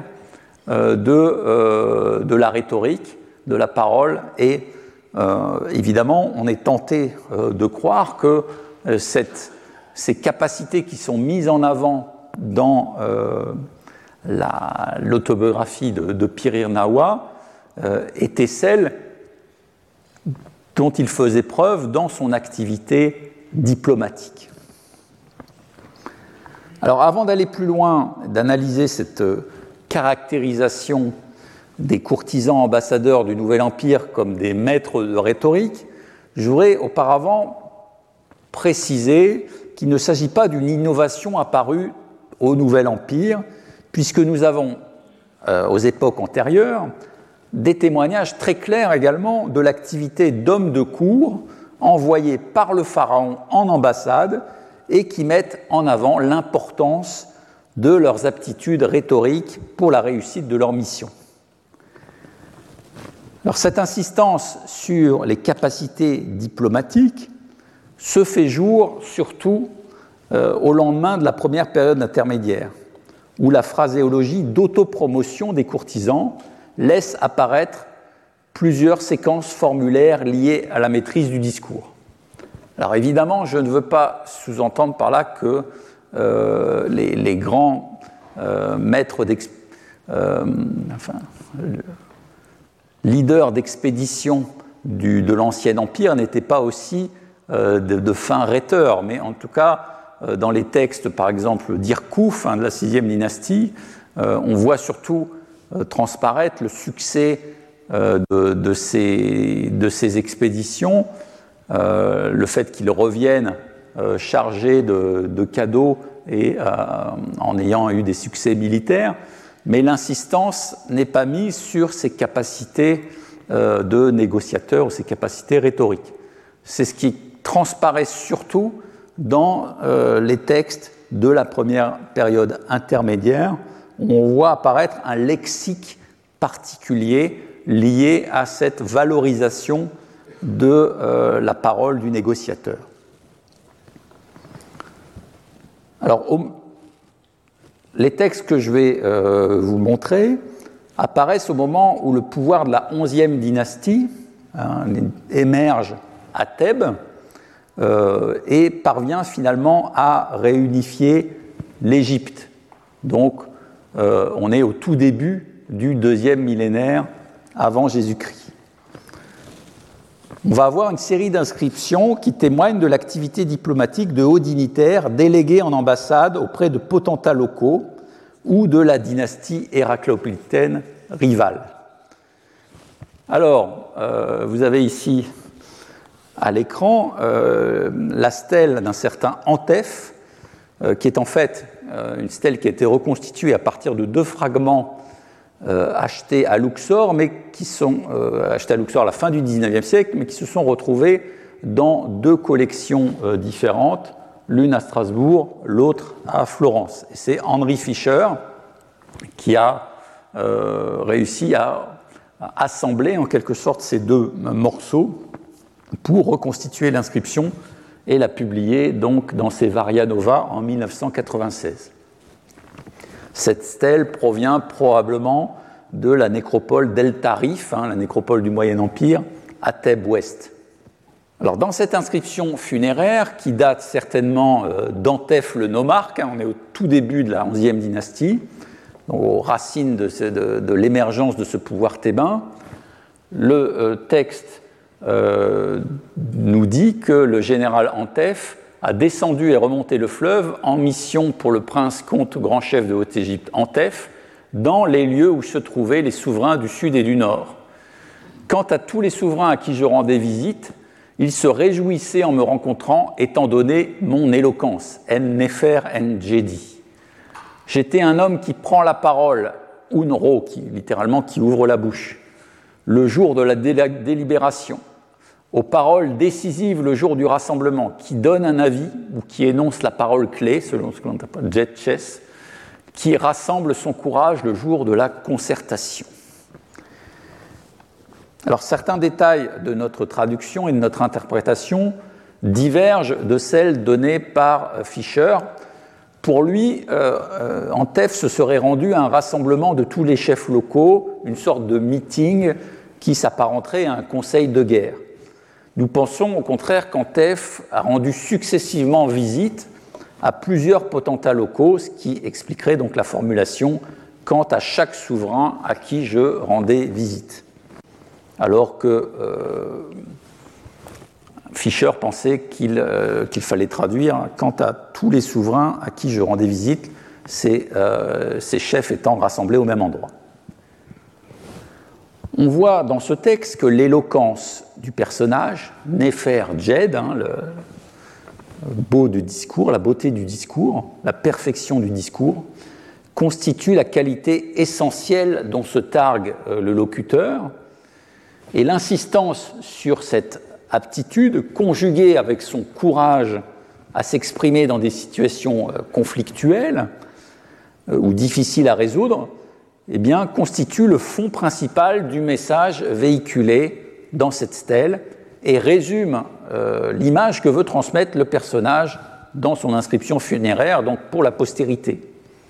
de la rhétorique, de la parole, et évidemment on est tenté de croire que ces capacités qui sont mises en avant dans l'autobiographie de Pirir-Nawa étaient celles dont il faisait preuve dans son activité diplomatique. Alors avant d'aller plus loin, d'analyser cette caractérisation des courtisans ambassadeurs du Nouvel Empire comme des maîtres de rhétorique, je voudrais auparavant préciser qu'il ne s'agit pas d'une innovation apparue au Nouvel Empire, puisque nous avons, aux époques antérieures, des témoignages très clairs également de l'activité d'hommes de cour envoyés par le pharaon en ambassade et qui mettent en avant l'importance de leurs aptitudes rhétoriques pour la réussite de leur mission. Alors, cette insistance sur les capacités diplomatiques se fait jour surtout au lendemain de la première période intermédiaire, où la phraséologie d'autopromotion des courtisans laisse apparaître plusieurs séquences formulaires liées à la maîtrise du discours. Alors évidemment, je ne veux pas sous-entendre par là que les grands leader d'expédition de l'Ancien Empire, n'était pas aussi de fin rhéteur, mais en tout cas, dans les textes, par exemple, d'Irkouf, de la 6e dynastie, on voit surtout transparaître le succès de ces expéditions, le fait qu'ils reviennent chargés de cadeaux et en ayant eu des succès militaires, mais l'insistance n'est pas mise sur ses capacités de négociateur ou ses capacités rhétoriques. C'est ce qui transparaît surtout dans les textes de la première période intermédiaire, où on voit apparaître un lexique particulier lié à cette valorisation de la parole du négociateur. Alors, les textes que je vais vous montrer apparaissent au moment où le pouvoir de la 11e dynastie émerge à Thèbes et parvient finalement à réunifier l'Égypte. Donc, on est au tout début du 2e millénaire avant Jésus-Christ. On va avoir une série d'inscriptions qui témoignent de l'activité diplomatique de hauts dignitaires délégués en ambassade auprès de potentats locaux ou de la dynastie héracléopolitaine rivale. Alors, vous avez ici à l'écran la stèle d'un certain Antef, qui est en fait une stèle qui a été reconstituée à partir de 2 fragments achetés à Luxor, mais qui sont achetés à Luxor à la fin du XIXe siècle, mais qui se sont retrouvés dans 2 collections différentes, l'une à Strasbourg, l'autre à Florence. Et c'est Henry Fischer qui a réussi à assembler en quelque sorte ces 2 morceaux pour reconstituer l'inscription et la publier donc dans ses Varia Nova en 1996. Cette stèle provient probablement de la nécropole d'El Tarif, la nécropole du Moyen Empire, à Thèbes-Ouest. Alors, dans cette inscription funéraire, qui date certainement d'Antef le nomarque, on est au tout début de la 11e dynastie, donc aux racines de l'émergence de ce pouvoir thébain, le texte nous dit que le général Antef a descendu et remonté le fleuve en mission pour le prince comte grand chef de Haute-Égypte Antef, dans les lieux où se trouvaient les souverains du sud et du nord. Quant à tous les souverains à qui je rendais visite, ils se réjouissaient en me rencontrant, étant donné mon éloquence, en nefer en jedi. J'étais un homme qui prend la parole, unro, littéralement qui ouvre la bouche, le jour de la délibération, aux paroles décisives le jour du rassemblement, qui donne un avis ou qui énonce la parole clé, selon ce qu'on appelle jet-chess, qui rassemble son courage le jour de la concertation. Alors, certains détails de notre traduction et de notre interprétation divergent de celles données par Fischer. Pour lui, Antef se serait rendu à un rassemblement de tous les chefs locaux, une sorte de meeting qui s'apparenterait à un conseil de guerre. Nous pensons au contraire qu'Antef a rendu successivement visite à plusieurs potentats locaux, ce qui expliquerait donc la formulation « quant à chaque souverain à qui je rendais visite », alors que Fischer pensait qu'il fallait traduire « quant à tous les souverains à qui je rendais visite », ces chefs étant rassemblés au même endroit. On voit dans ce texte que l'éloquence du personnage, Nefer Jed, le beau du discours, la beauté du discours, la perfection du discours, constitue la qualité essentielle dont se targue le locuteur, et l'insistance sur cette aptitude, conjuguée avec son courage à s'exprimer dans des situations conflictuelles ou difficiles à résoudre, eh bien, constitue le fond principal du message véhiculé dans cette stèle et résume l'image que veut transmettre le personnage dans son inscription funéraire, donc pour la postérité.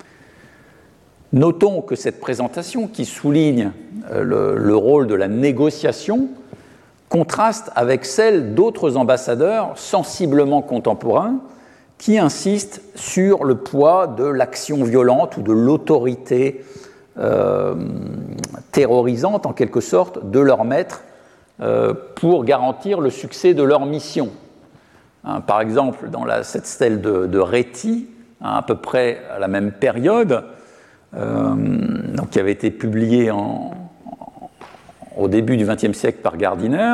Notons que cette présentation, qui souligne le rôle de la négociation, contraste avec celle d'autres ambassadeurs sensiblement contemporains qui insistent sur le poids de l'action violente ou de l'autorité terrorisante, en quelque sorte, de leur maître pour garantir le succès de leur mission. Par exemple, dans cette stèle de Réti, à peu près à la même période, donc qui avait été publiée au début du XXe siècle par Gardiner,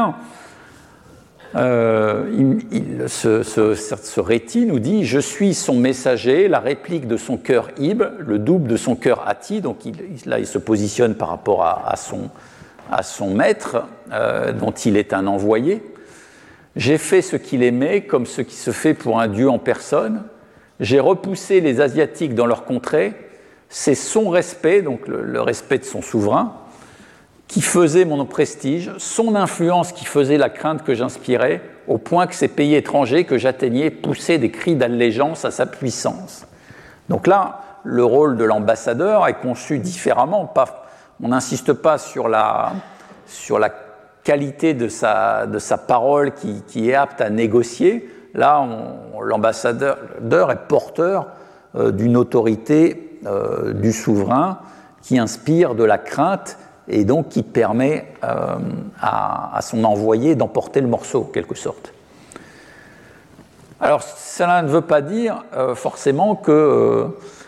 ce Réti nous dit « Je suis son messager, la réplique de son cœur Ib, le double de son cœur Ati ». Donc là, il se positionne par rapport à son maître, dont il est un envoyé. « J'ai fait ce qu'il aimait, comme ce qui se fait pour un dieu en personne. J'ai repoussé les Asiatiques dans leur contrée. C'est son respect, donc le respect de son souverain, qui faisait mon prestige, son influence qui faisait la crainte que j'inspirais, au point que ces pays étrangers que j'atteignais poussaient des cris d'allégeance à sa puissance. » Donc là, le rôle de l'ambassadeur est conçu différemment. On n'insiste pas sur la qualité de sa parole qui est apte à négocier. Là, l'ambassadeur est porteur d'une autorité du souverain qui inspire de la crainte et donc qui permet à son envoyé d'emporter le morceau, en quelque sorte. Alors, cela ne veut pas dire forcément que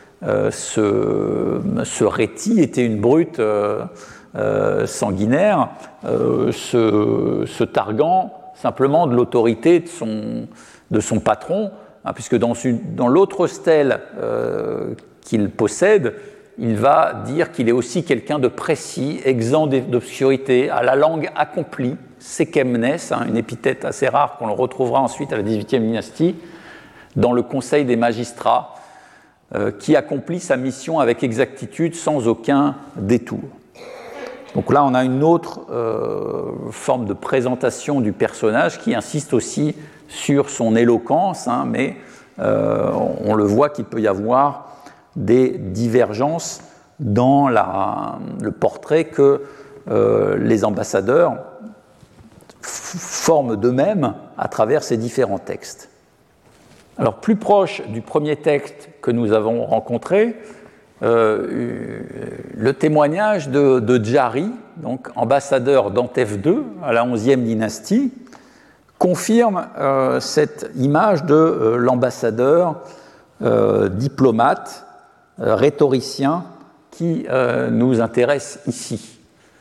ce Réti était une brute sanguinaire, se targuant simplement de l'autorité de son patron, puisque dans l'autre stèle qu'il possède, il va dire qu'il est aussi quelqu'un de précis, exempt d'obscurité, à la langue accomplie, sekemnes, une épithète assez rare qu'on retrouvera ensuite à la XVIIIe dynastie, dans le conseil des magistrats, qui accomplit sa mission avec exactitude, sans aucun détour. Donc là, on a une autre forme de présentation du personnage qui insiste aussi sur son éloquence, mais on le voit qu'il peut y avoir des divergences dans le portrait que les ambassadeurs forment d'eux-mêmes à travers ces différents textes. Alors, plus proche du premier texte que nous avons rencontré, le témoignage de Djari, donc ambassadeur d'Antef II à la XIe dynastie, confirme cette image de l'ambassadeur diplomate, rhétoricien qui nous intéresse ici.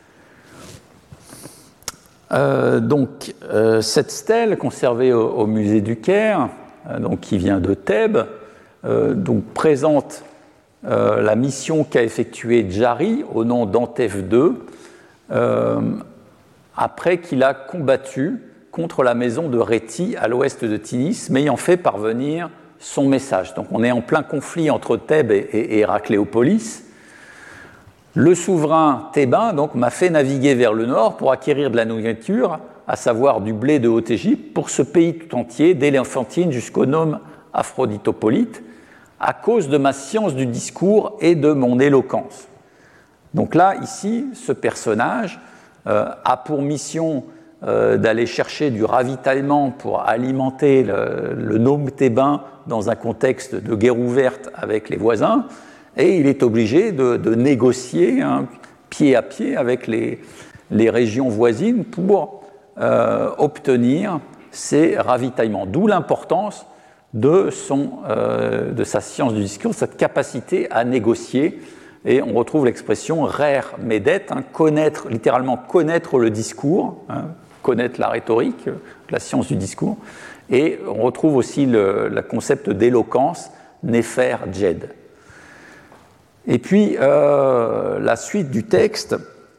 Cette stèle conservée au musée du Caire, qui vient de Thèbes, présente la mission qu'a effectuée Djari au nom d'Antef II après qu'il a combattu contre la maison de Réti à l'ouest de Tinis, m'ayant fait parvenir son message. Donc on est en plein conflit entre Thèbes et Héracléopolis. Le souverain thébain m'a fait naviguer vers le nord pour acquérir de la nourriture, à savoir du blé de Haute-Égypte, pour ce pays tout entier, d'Éléphantine jusqu'au nome Aphroditopolite, à cause de ma science du discours et de mon éloquence. Donc là, ici, ce personnage a pour mission d'aller chercher du ravitaillement pour alimenter le nome thébain dans un contexte de guerre ouverte avec les voisins, et il est obligé de négocier pied à pied avec les régions voisines pour obtenir ces ravitaillements. D'où l'importance de sa science du discours, cette capacité à négocier. Et on retrouve l'expression rare medet, littéralement connaître le discours, connaître la rhétorique, la science du discours. Et on retrouve aussi le concept d'éloquence, nefer djed. Et puis, la suite du texte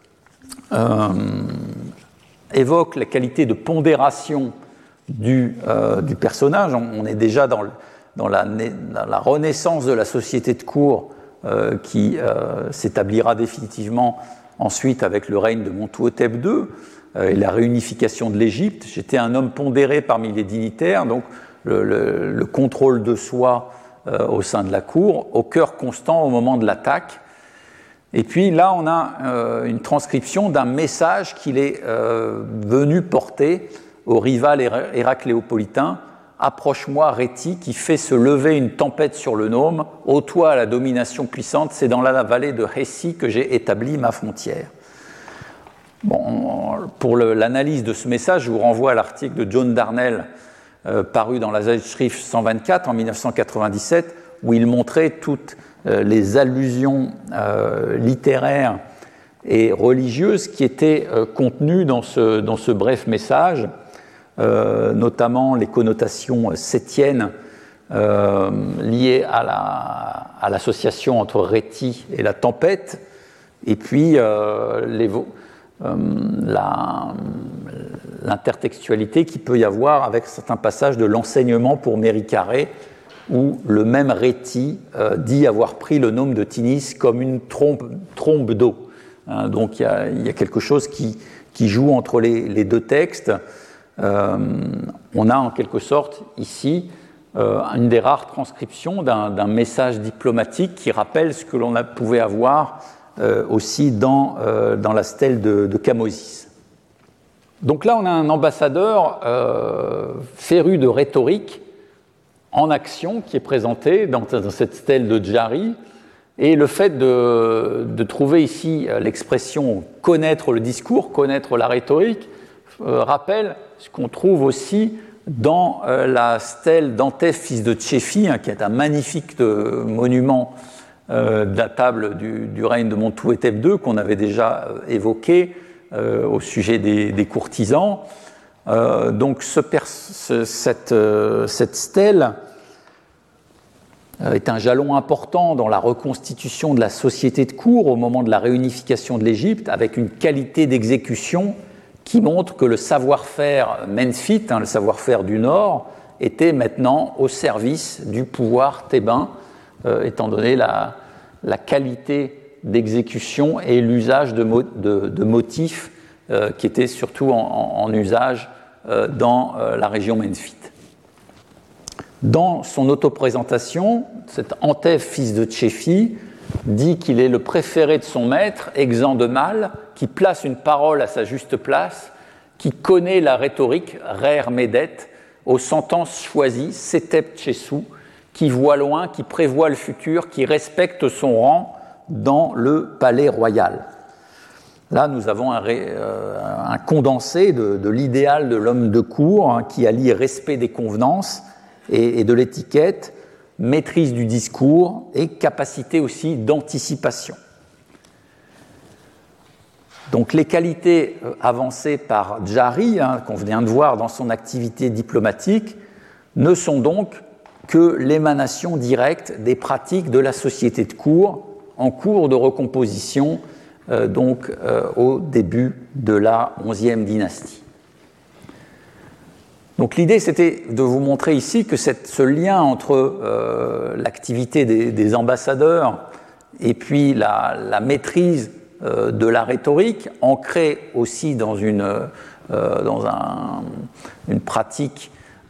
évoque la qualité de pondération du personnage. On est déjà dans la renaissance de la société de cour qui s'établira définitivement ensuite avec le règne de Mentuhotep II et la réunification de l'Égypte. J'étais un homme pondéré parmi les dignitaires, donc le contrôle de soi au sein de la cour, au cœur constant au moment de l'attaque. Et puis là, on a une transcription d'un message qu'il est venu porter au rival héracléopolitain approche-moi, Réti, qui fait se lever une tempête sur le Nome. Ô toi, la domination puissante, c'est dans la vallée de Hessi que j'ai établi ma frontière. Bon, pour l'analyse de ce message, je vous renvoie à l'article de John Darnell, paru dans la Zeitschrift 124 en 1997, où il montrait toutes les allusions littéraires et religieuses qui étaient contenues dans ce bref message, notamment les connotations sétiennes liées à l'association entre Réti et la tempête, et puis l'intertextualité qu'il peut y avoir avec certains passages de l'enseignement pour Méricaré, où le même Réti dit avoir pris le Nome de Tinis comme une trombe d'eau. Donc il y a quelque chose qui joue entre les deux textes. On a en quelque sorte ici une des rares transcriptions d'un message diplomatique qui rappelle ce que l'on pouvait avoir aussi dans la stèle de Camosis. Donc là, on a un ambassadeur féru de rhétorique en action qui est présenté dans cette stèle de Djari. Et le fait de trouver ici l'expression « connaître le discours »,« connaître la rhétorique », rappelle ce qu'on trouve aussi dans la stèle d'Antef, fils de Tchéfi, qui est un magnifique monument de la table du règne de Montouétep II, qu'on avait déjà évoqué au sujet des courtisans. Donc cette stèle est un jalon important dans la reconstitution de la société de cour au moment de la réunification de l'Égypte, avec une qualité d'exécution qui montre que le savoir-faire menfite, le savoir-faire du Nord, était maintenant au service du pouvoir thébain, étant donné la qualité d'exécution et l'usage de motifs qui étaient surtout en usage dans la région menfite. Dans son autoprésentation, cet Antef, fils de Tchéfi, dit qu'il est le préféré de son maître, exempt de mal, qui place une parole à sa juste place, qui connaît la rhétorique, Rer Médet, aux sentences choisies, Setep Tchessou, qui voit loin, qui prévoit le futur, qui respecte son rang dans le palais royal. Là, nous avons un condensé de l'idéal de l'homme de cour, qui allie respect des convenances et de l'étiquette, maîtrise du discours et capacité aussi d'anticipation. Donc les qualités avancées par Djari, qu'on vient de voir dans son activité diplomatique, ne sont donc que l'émanation directe des pratiques de la société de cour en cours de recomposition au début de la XIe dynastie. Donc l'idée, c'était de vous montrer ici que ce lien entre l'activité des ambassadeurs et puis la maîtrise de la rhétorique, ancrée aussi dans une pratique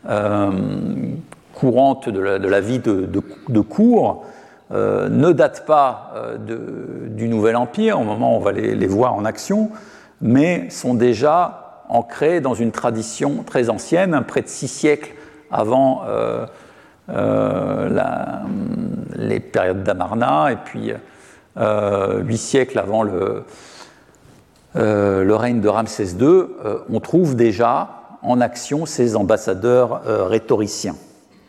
courante de la vie de cour, ne date pas du Nouvel Empire, au moment où on va les voir en action, mais sont déjà ancrés dans une tradition très ancienne, près de 6 siècles avant les périodes d'Amarna, et puis 8 siècles avant le règne de Ramsès II, on trouve déjà en action ces ambassadeurs rhétoriciens.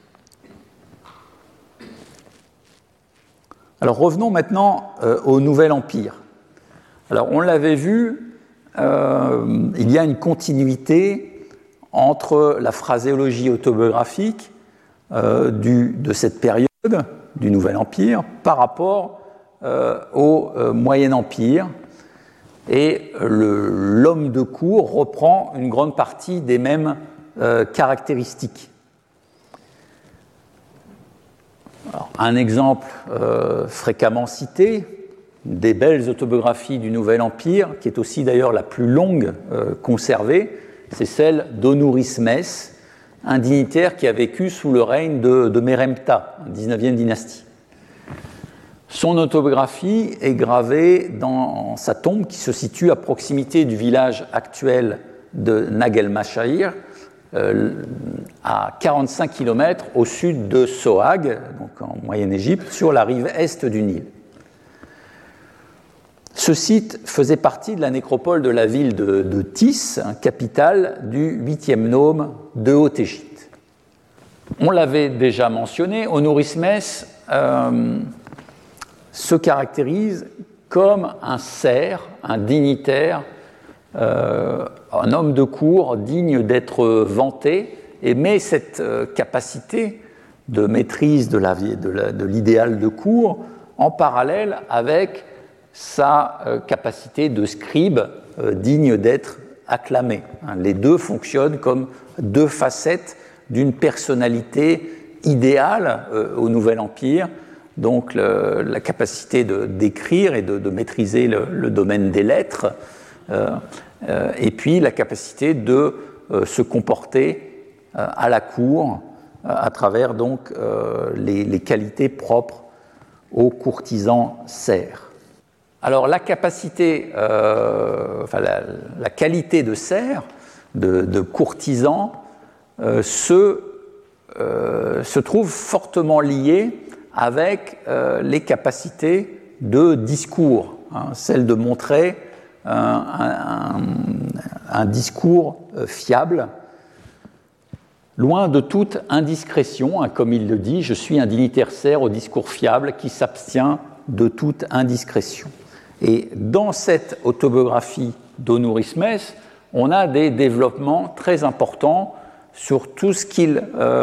Alors revenons maintenant au Nouvel Empire. Alors on l'avait vu, il y a une continuité entre la phraséologie autobiographique de cette période du Nouvel Empire par rapport au Moyen Empire, et l'homme de cour reprend une grande partie des mêmes caractéristiques. Alors, un exemple fréquemment cité, des belles autobiographies du Nouvel Empire, qui est aussi d'ailleurs la plus longue conservée, c'est celle d'Onurismès, un dignitaire qui a vécu sous le règne de Merempta, 19e dynastie. Son autobiographie est gravée dans sa tombe qui se situe à proximité du village actuel de Nagel Mashair, à 45 km au sud de Sohag, donc en Moyenne-Égypte, sur la rive est du Nil. Ce site faisait partie de la nécropole de la ville de Tis, capitale du 8e nome de Haute-Égypte. On l'avait déjà mentionné, Honoris Mess se caractérise comme un ser, un dignitaire, un homme de cour digne d'être vanté, et met cette capacité de maîtrise de l'idéal de cour en parallèle avec sa capacité de scribe digne d'être acclamé. Les deux fonctionnent comme deux facettes d'une personnalité idéale au Nouvel Empire, donc la capacité d'écrire et de maîtriser le domaine des lettres, et puis la capacité de se comporter à la cour à travers donc les qualités propres aux courtisans serfs. Alors la capacité, la qualité de serf, de courtisan, se trouve fortement liée avec les capacités de discours, celle de montrer un discours fiable, loin de toute indiscrétion, comme il le dit, je suis un dignitaire serf au discours fiable qui s'abstient de toute indiscrétion. Et dans cette autobiographie d'Honoris Mess, on a des développements très importants sur tout ce qu'il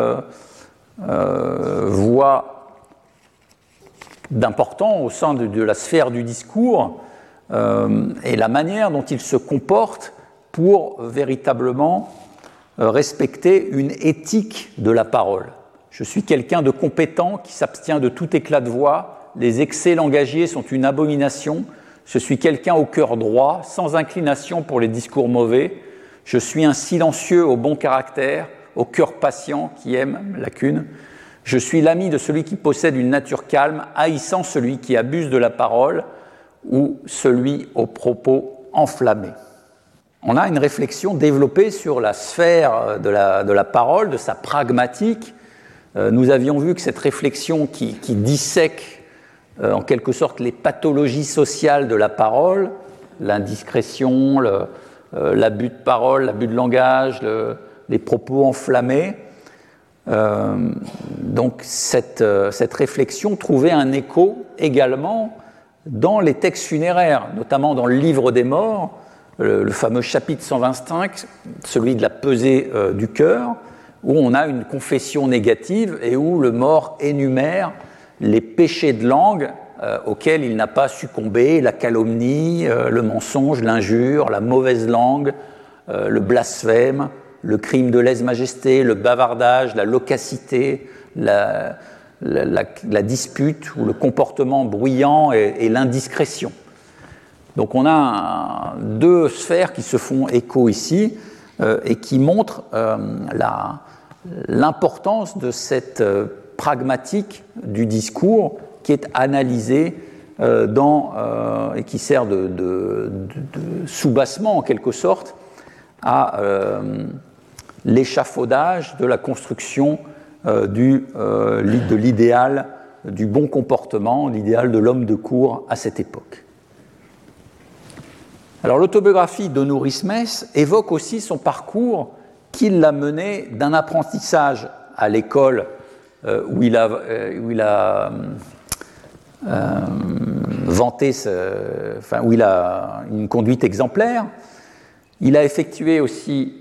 voit d'important au sein de la sphère du discours et la manière dont il se comporte pour véritablement respecter une éthique de la parole. Je suis quelqu'un de compétent qui s'abstient de tout éclat de voix. Les excès langagiers sont une abomination. Je suis quelqu'un au cœur droit, sans inclination pour les discours mauvais. Je suis un silencieux au bon caractère, au cœur patient qui aime lacune. Je suis l'ami de celui qui possède une nature calme, haïssant celui qui abuse de la parole ou celui aux propos enflammés. On a une réflexion développée sur la sphère de la parole, de sa pragmatique. Nous avions vu que cette réflexion qui dissèque en quelque sorte les pathologies sociales de la parole, l'indiscrétion, l'abus de parole, l'abus de langage, les propos enflammés. Donc cette réflexion trouvait un écho également dans les textes funéraires, notamment dans le Livre des morts, le fameux chapitre 125, celui de la pesée du cœur, où on a une confession négative et où le mort énumère les péchés de langue auxquels il n'a pas succombé, la calomnie, le mensonge, l'injure, la mauvaise langue, le blasphème, le crime de lèse-majesté, le bavardage, la loquacité, la dispute ou le comportement bruyant et l'indiscrétion. Donc on a deux sphères qui se font écho ici et qui montrent l'importance de cette pragmatique du discours qui est analysée et qui sert de soubassement en quelque sorte à l'échafaudage de la construction de l'idéal du bon comportement, l'idéal de l'homme de cour à cette époque. Alors l'autobiographie d'Honoris Mess évoque aussi son parcours qui l'a mené d'un apprentissage à l'école où il a vanté, où il a une conduite exemplaire. Il a effectué aussi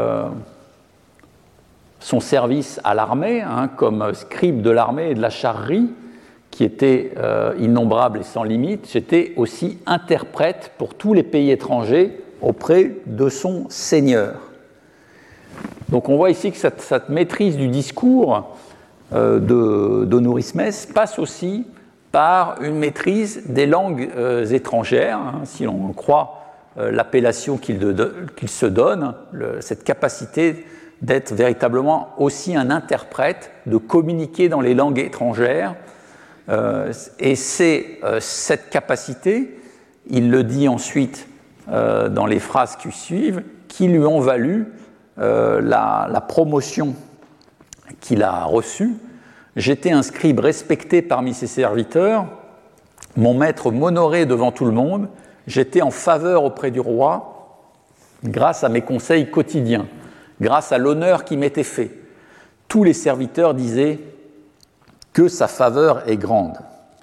son service à l'armée, comme scribe de l'armée et de la charrerie, qui était innombrable et sans limite. J'étais aussi interprète pour tous les pays étrangers auprès de son seigneur. Donc on voit ici que cette maîtrise du discours d'Honoris Mess passe aussi par une maîtrise des langues étrangères, si l'on croit l'appellation qu'il se donne, cette capacité d'être véritablement aussi un interprète, de communiquer dans les langues étrangères. Et c'est cette capacité, il le dit ensuite dans les phrases qui suivent, qui lui ont valu la promotion qu'il a reçue. J'étais un scribe respecté parmi ses serviteurs, mon maître m'honorait devant tout le monde, j'étais en faveur auprès du roi grâce à mes conseils quotidiens, grâce à l'honneur qui m'était fait. Tous les serviteurs disaient que sa faveur est grande.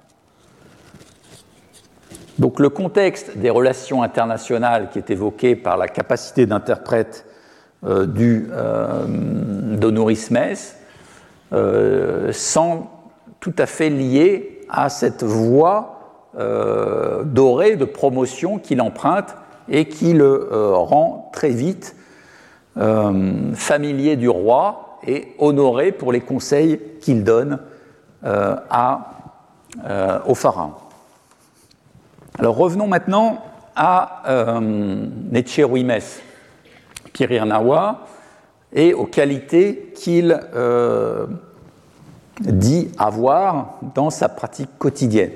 Donc le contexte des relations internationales qui est évoqué par la capacité d'interprète d'Honoris Mess semble tout à fait lié à cette voie dorée de promotion qu'il emprunte et qui le rend très vite familier du roi et honoré pour les conseils qu'il donne au pharaon. Alors revenons maintenant à Netcherouimès Pirirnawa et aux qualités qu'il dit avoir dans sa pratique quotidienne.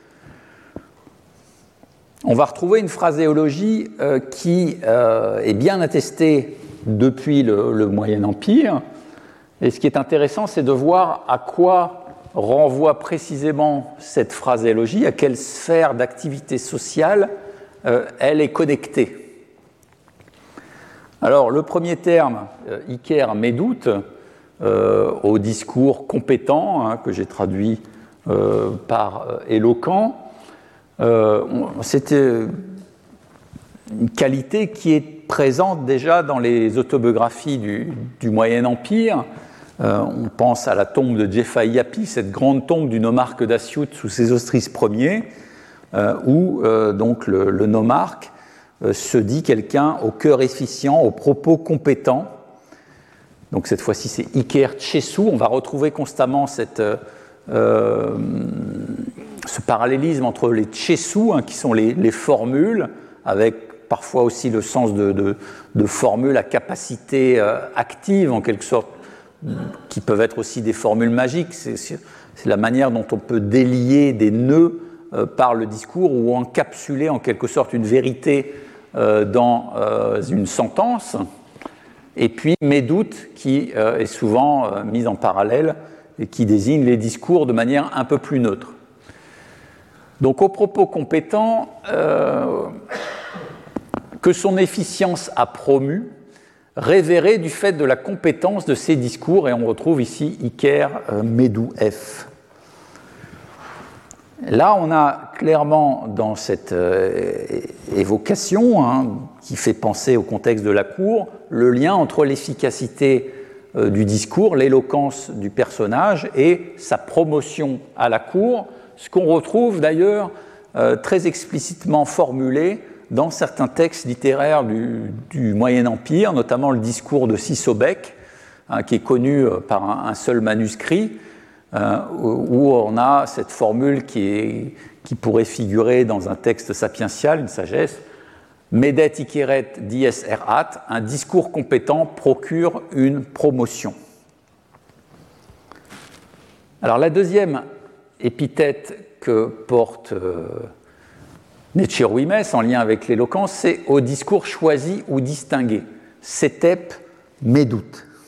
On va retrouver une phraséologie qui est bien attestée depuis le Moyen Empire, et ce qui est intéressant, c'est de voir à quoi renvoie précisément cette phraséologie, à quelle sphère d'activité sociale elle est connectée. Alors, le premier terme, Iker Medout, au discours compétent, que j'ai traduit par éloquent, c'était une qualité qui est présente déjà dans les autobiographies du Moyen Empire. On pense à la tombe de Djeffa-Yapi, cette grande tombe du nomarque d'Assiout sous Sésostris Ier, où donc le nomarque se dit quelqu'un au cœur efficient, aux propos compétents. Donc cette fois-ci c'est Iker Tchessou. On va retrouver constamment ce parallélisme entre les Tchessou, qui sont les formules, avec parfois aussi le sens de formules à capacité active en quelque sorte, qui peuvent être aussi des formules magiques. C'est la manière dont on peut délier des nœuds par le discours ou encapsuler en quelque sorte une vérité dans une sentence. Et puis Medout, qui est souvent mise en parallèle et qui désigne les discours de manière un peu plus neutre. Donc aux propos compétents, que son efficience a promu, révéré du fait de la compétence de ses discours, et on retrouve ici Iker Medout F. Là, on a clairement dans cette évocation, qui fait penser au contexte de la cour, le lien entre l'efficacité du discours, l'éloquence du personnage et sa promotion à la cour, ce qu'on retrouve d'ailleurs très explicitement formulé dans certains textes littéraires du Moyen Empire, notamment le discours de Sisobek, qui est connu par un seul manuscrit, où on a cette formule qui pourrait figurer dans un texte sapiential, une sagesse, Medet ikeret dies erat, un discours compétent procure une promotion. Alors la deuxième épithète que porte Netcherouimès en lien avec l'éloquence, c'est au discours choisi ou distingué, Setep Medout.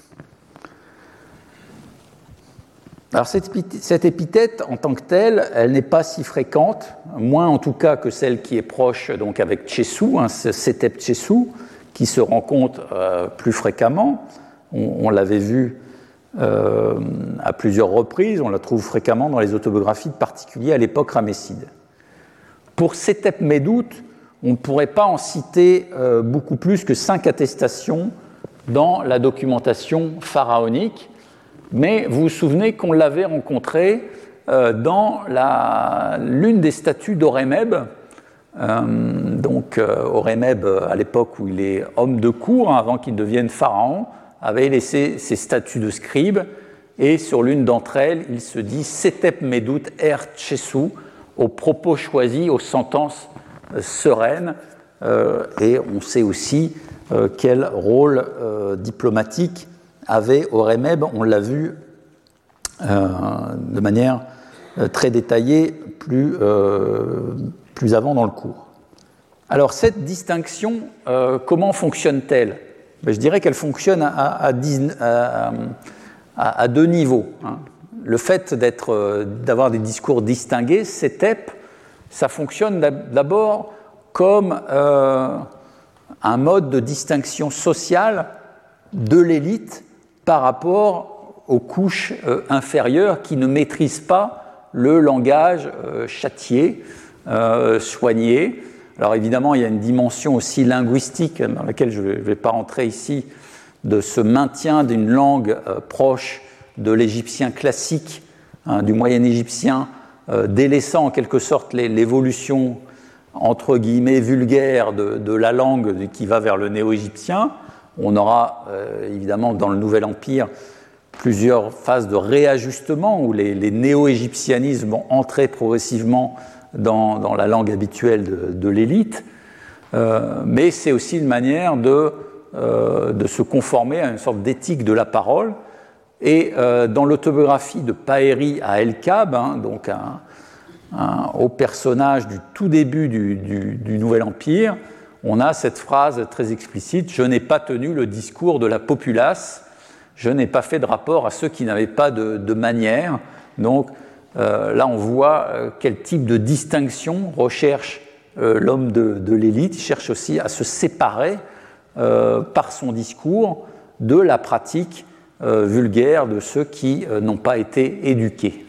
Alors cette épithète, en tant que telle, elle n'est pas si fréquente, moins en tout cas que celle qui est proche donc avec Tchessou, Setep Tchessou, qui se rencontre plus fréquemment. On l'avait vu à plusieurs reprises, on la trouve fréquemment dans les autobiographies de particuliers à l'époque ramesside. Pour Setep Medout, on ne pourrait pas en citer beaucoup plus que 5 attestations dans la documentation pharaonique, mais vous vous souvenez qu'on l'avait rencontré dans l'une des statues d'Horemheb. Horemheb, à l'époque où il est homme de cour, avant qu'il devienne pharaon, avait laissé ses statues de scribes, et sur l'une d'entre elles, il se dit « Setep Medout er Tchessou » aux propos choisis, aux sentences sereines, et on sait aussi quel rôle diplomatique avait Horemheb, on l'a vu de manière très détaillée plus avant dans le cours. Alors cette distinction, comment fonctionne-t-elle? je dirais qu'elle fonctionne à deux niveaux. Le fait d'avoir des discours distingués, ces TEP, ça fonctionne d'abord comme un mode de distinction sociale de l'élite par rapport aux couches inférieures qui ne maîtrisent pas le langage châtié, soigné. Alors évidemment, il y a une dimension aussi linguistique dans laquelle je ne vais pas entrer ici, de ce maintien d'une langue proche de l'égyptien classique, du moyen égyptien, délaissant en quelque sorte l'évolution entre guillemets vulgaire de la langue qui va vers le néo-égyptien. On aura évidemment dans le Nouvel Empire plusieurs phases de réajustement où les néo-égyptianismes vont entrer progressivement dans la langue habituelle de l'élite, mais c'est aussi une manière de se conformer à une sorte d'éthique de la parole. Et dans l'autobiographie de Paéry à El-Kab, donc un haut personnage du tout début du Nouvel Empire, on a cette phrase très explicite: « Je n'ai pas tenu le discours de la populace, je n'ai pas fait de rapport à ceux qui n'avaient pas de manière. » Donc là, on voit quel type de distinction recherche l'homme de l'élite. Il cherche aussi à se séparer par son discours de la pratique vulgaire de ceux qui n'ont pas été éduqués.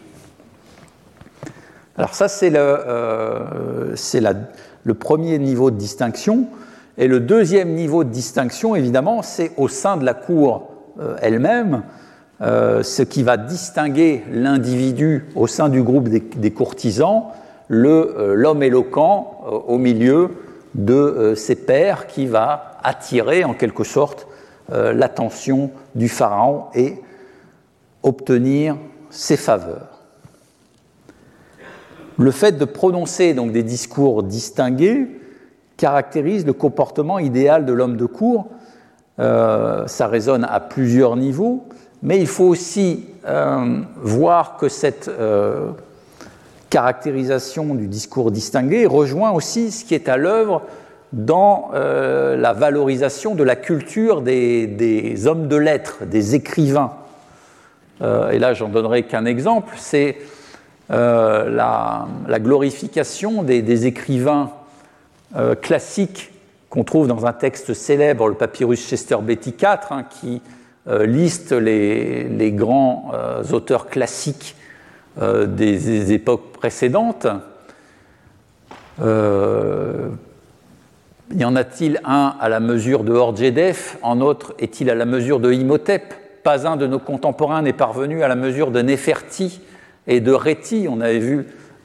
Alors ça, c'est le premier niveau de distinction. Et le deuxième niveau de distinction, évidemment, c'est au sein de la cour elle-même, ce qui va distinguer l'individu au sein du groupe des courtisans, l'homme éloquent au milieu de ses pairs, qui va attirer en quelque sorte l'attention du pharaon et obtenir ses faveurs. Le fait de prononcer donc des discours distingués caractérise le comportement idéal de l'homme de cour. Ça résonne à plusieurs niveaux, mais il faut aussi voir que cette caractérisation du discours distingué rejoint aussi ce qui est à l'œuvre dans la valorisation de la culture des hommes de lettres, des écrivains. Et là, j'en donnerai qu'un exemple, c'est la glorification des écrivains classiques qu'on trouve dans un texte célèbre, le papyrus Chester Beatty IV, qui liste les grands auteurs classiques des époques précédentes. Y en a-t-il un à la mesure de Horjedef, en autre est-il à la mesure de Imhotep? Pas un de nos contemporains n'est parvenu à la mesure de Néferti et de Réti. On avait vu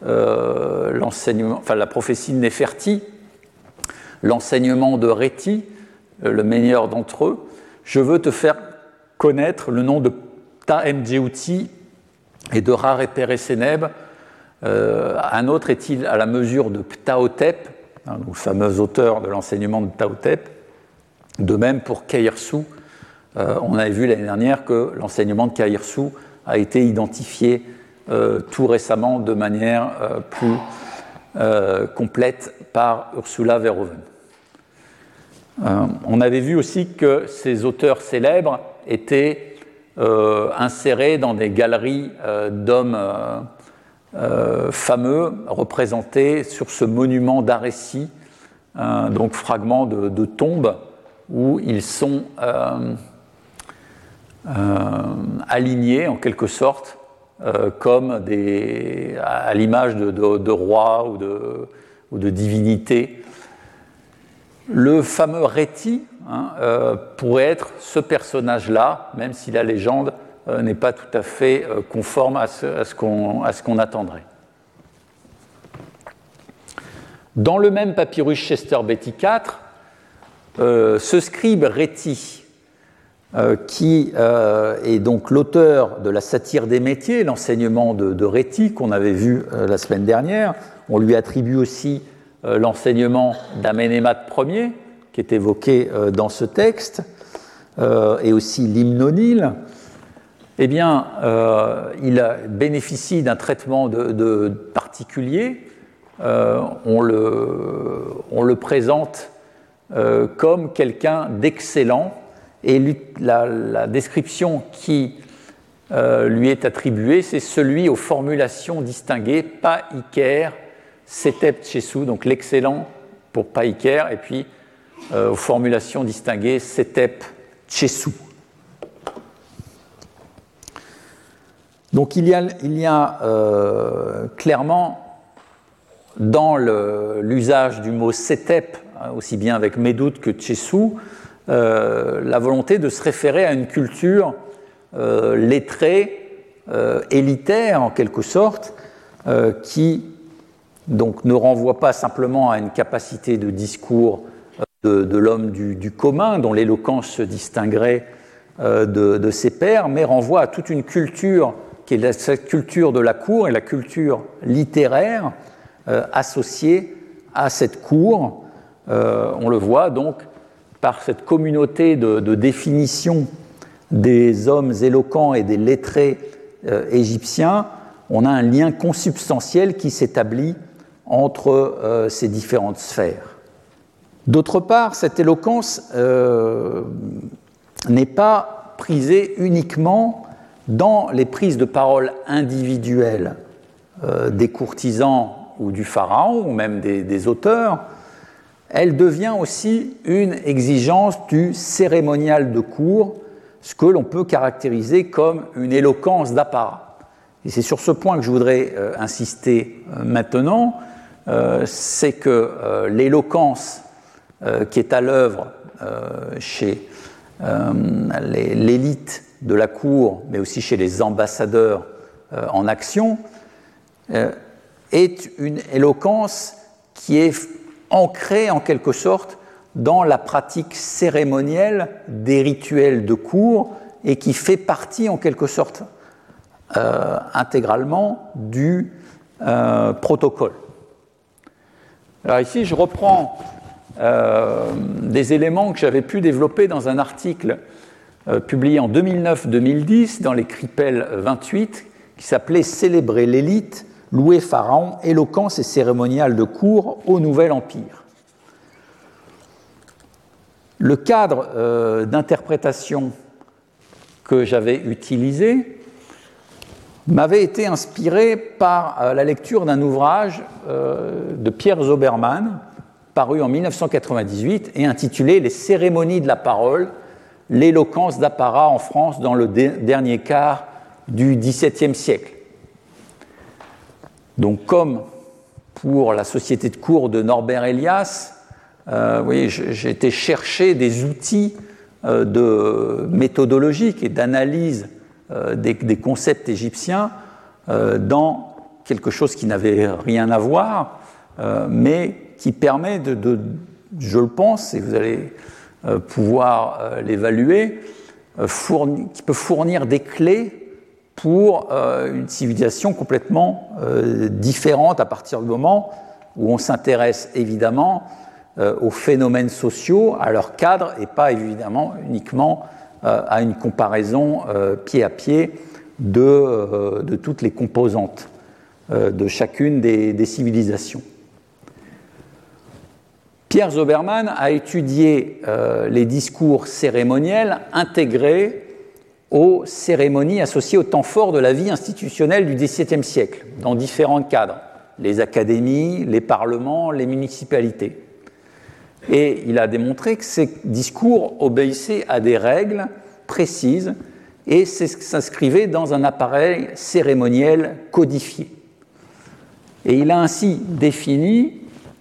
la prophétie de Néferti, l'enseignement de Réti, le meilleur d'entre eux. Je veux te faire connaître le nom de Ptah-Mdjéouti et de Rare-Pere-Seneb. Un autre est-il à la mesure de Ptahhotep, le fameux auteur de l'enseignement de Ptahhotep. De même pour Khayrsou, on avait vu l'année dernière que l'enseignement de Khayrsou a été identifié tout récemment de manière plus complète par Ursula Verhoeven. On avait vu aussi que ces auteurs célèbres étaient insérés dans des galeries d'hommes fameux représentés sur ce monument d'Arécie, donc fragment de tombe où ils sont alignés en quelque sorte comme à l'image de rois ou de divinités. Le fameux Réti pourrait être ce personnage-là, même si la légende n'est pas tout à fait conforme à ce qu'on attendrait. Dans le même papyrus Chester Beatty IV, ce scribe Réti, qui est donc l'auteur de la satire des métiers, l'enseignement de Réti qu'on avait vu la semaine dernière, on lui attribue aussi l'enseignement d'Amenémat Ier, qui est évoqué dans ce texte, et aussi l'hymnonyle. Eh bien, il bénéficie d'un traitement de particulier. On le présente comme quelqu'un d'excellent et la description qui lui est attribuée, c'est celui aux formulations distinguées, pa iker, setep tchesu, donc l'excellent pour pa iker, et puis aux formulations distinguées, setep tchesu. Donc il y a clairement dans l'usage du mot setep, aussi bien avec Médoute que Tchesu, la volonté de se référer à une culture lettrée, élitaire en quelque sorte, qui donc ne renvoie pas simplement à une capacité de discours de l'homme du commun, dont l'éloquence se distinguerait de ses pairs, mais renvoie à toute une culture qui est cette culture de la cour et la culture littéraire associée à cette cour. On le voit donc par cette communauté de définition des hommes éloquents et des lettrés égyptiens, on a un lien consubstantiel qui s'établit entre ces différentes sphères. D'autre part, cette éloquence n'est pas prisée uniquement dans les prises de parole individuelles des courtisans ou du pharaon, ou même des auteurs. Elle devient aussi une exigence du cérémonial de cour, ce que l'on peut caractériser comme une éloquence d'apparat. Et c'est sur ce point que je voudrais insister maintenant, c'est que l'éloquence qui est à l'œuvre chez l'élite de la cour, mais aussi chez les ambassadeurs en action, est une éloquence qui est ancrée en quelque sorte dans la pratique cérémonielle des rituels de cour et qui fait partie en quelque sorte intégralement du protocole. Alors ici, je reprends des éléments que j'avais pu développer dans un article publié en 2009-2010 dans les Cripel 28, qui s'appelait « Célébrer l'élite, louer Pharaon, éloquence et cérémonial de cour au Nouvel Empire ». Le cadre d'interprétation que j'avais utilisé m'avait été inspiré par la lecture d'un ouvrage de Pierre Zoberman, paru en 1998 et intitulé « Les cérémonies de la parole, l'éloquence d'apparat en France dans le dernier quart du XVIIe siècle ». Donc, comme pour la société de cour de Norbert Elias, vous voyez, j'ai été chercher des outils méthodologiques et d'analyse des concepts égyptiens dans quelque chose qui n'avait rien à voir, mais qui permet je le pense, et vous allez pouvoir l'évaluer, qui peut fournir des clés pour une civilisation complètement différente à partir du moment où on s'intéresse évidemment aux phénomènes sociaux, à leur cadre, et pas évidemment uniquement à une comparaison pied à pied de toutes les composantes de chacune des civilisations. Pierre Zoberman a étudié les discours cérémoniels intégrés aux cérémonies associées au temps fort de la vie institutionnelle du XVIIe siècle, dans différents cadres, les académies, les parlements, les municipalités. Et il a démontré que ces discours obéissaient à des règles précises et s'inscrivaient dans un appareil cérémoniel codifié. Et il a ainsi défini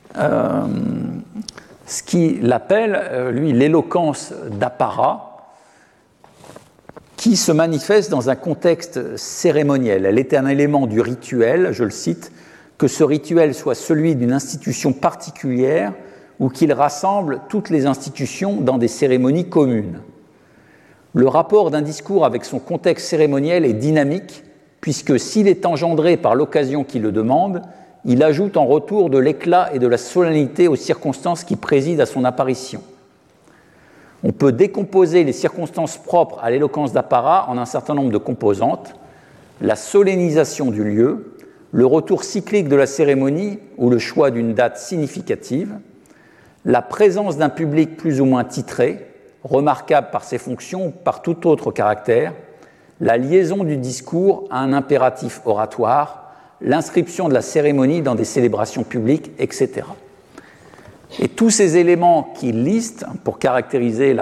ce qu'il appelle, lui, l'éloquence d'apparat, qui se manifeste dans un contexte cérémoniel. Elle est un élément du rituel, je le cite, que ce rituel soit celui d'une institution particulière ou qu'il rassemble toutes les institutions dans des cérémonies communes. Le rapport d'un discours avec son contexte cérémoniel est dynamique, puisque s'il est engendré par l'occasion qui le demande, il ajoute en retour de l'éclat et de la solennité aux circonstances qui président à son apparition. On peut décomposer les circonstances propres à l'éloquence d'apparat en un certain nombre de composantes: la solennisation du lieu, le retour cyclique de la cérémonie ou le choix d'une date significative, la présence d'un public plus ou moins titré, remarquable par ses fonctions ou par tout autre caractère, la liaison du discours à un impératif oratoire, l'inscription de la cérémonie dans des célébrations publiques, etc. Et tous ces éléments qu'il liste pour caractériser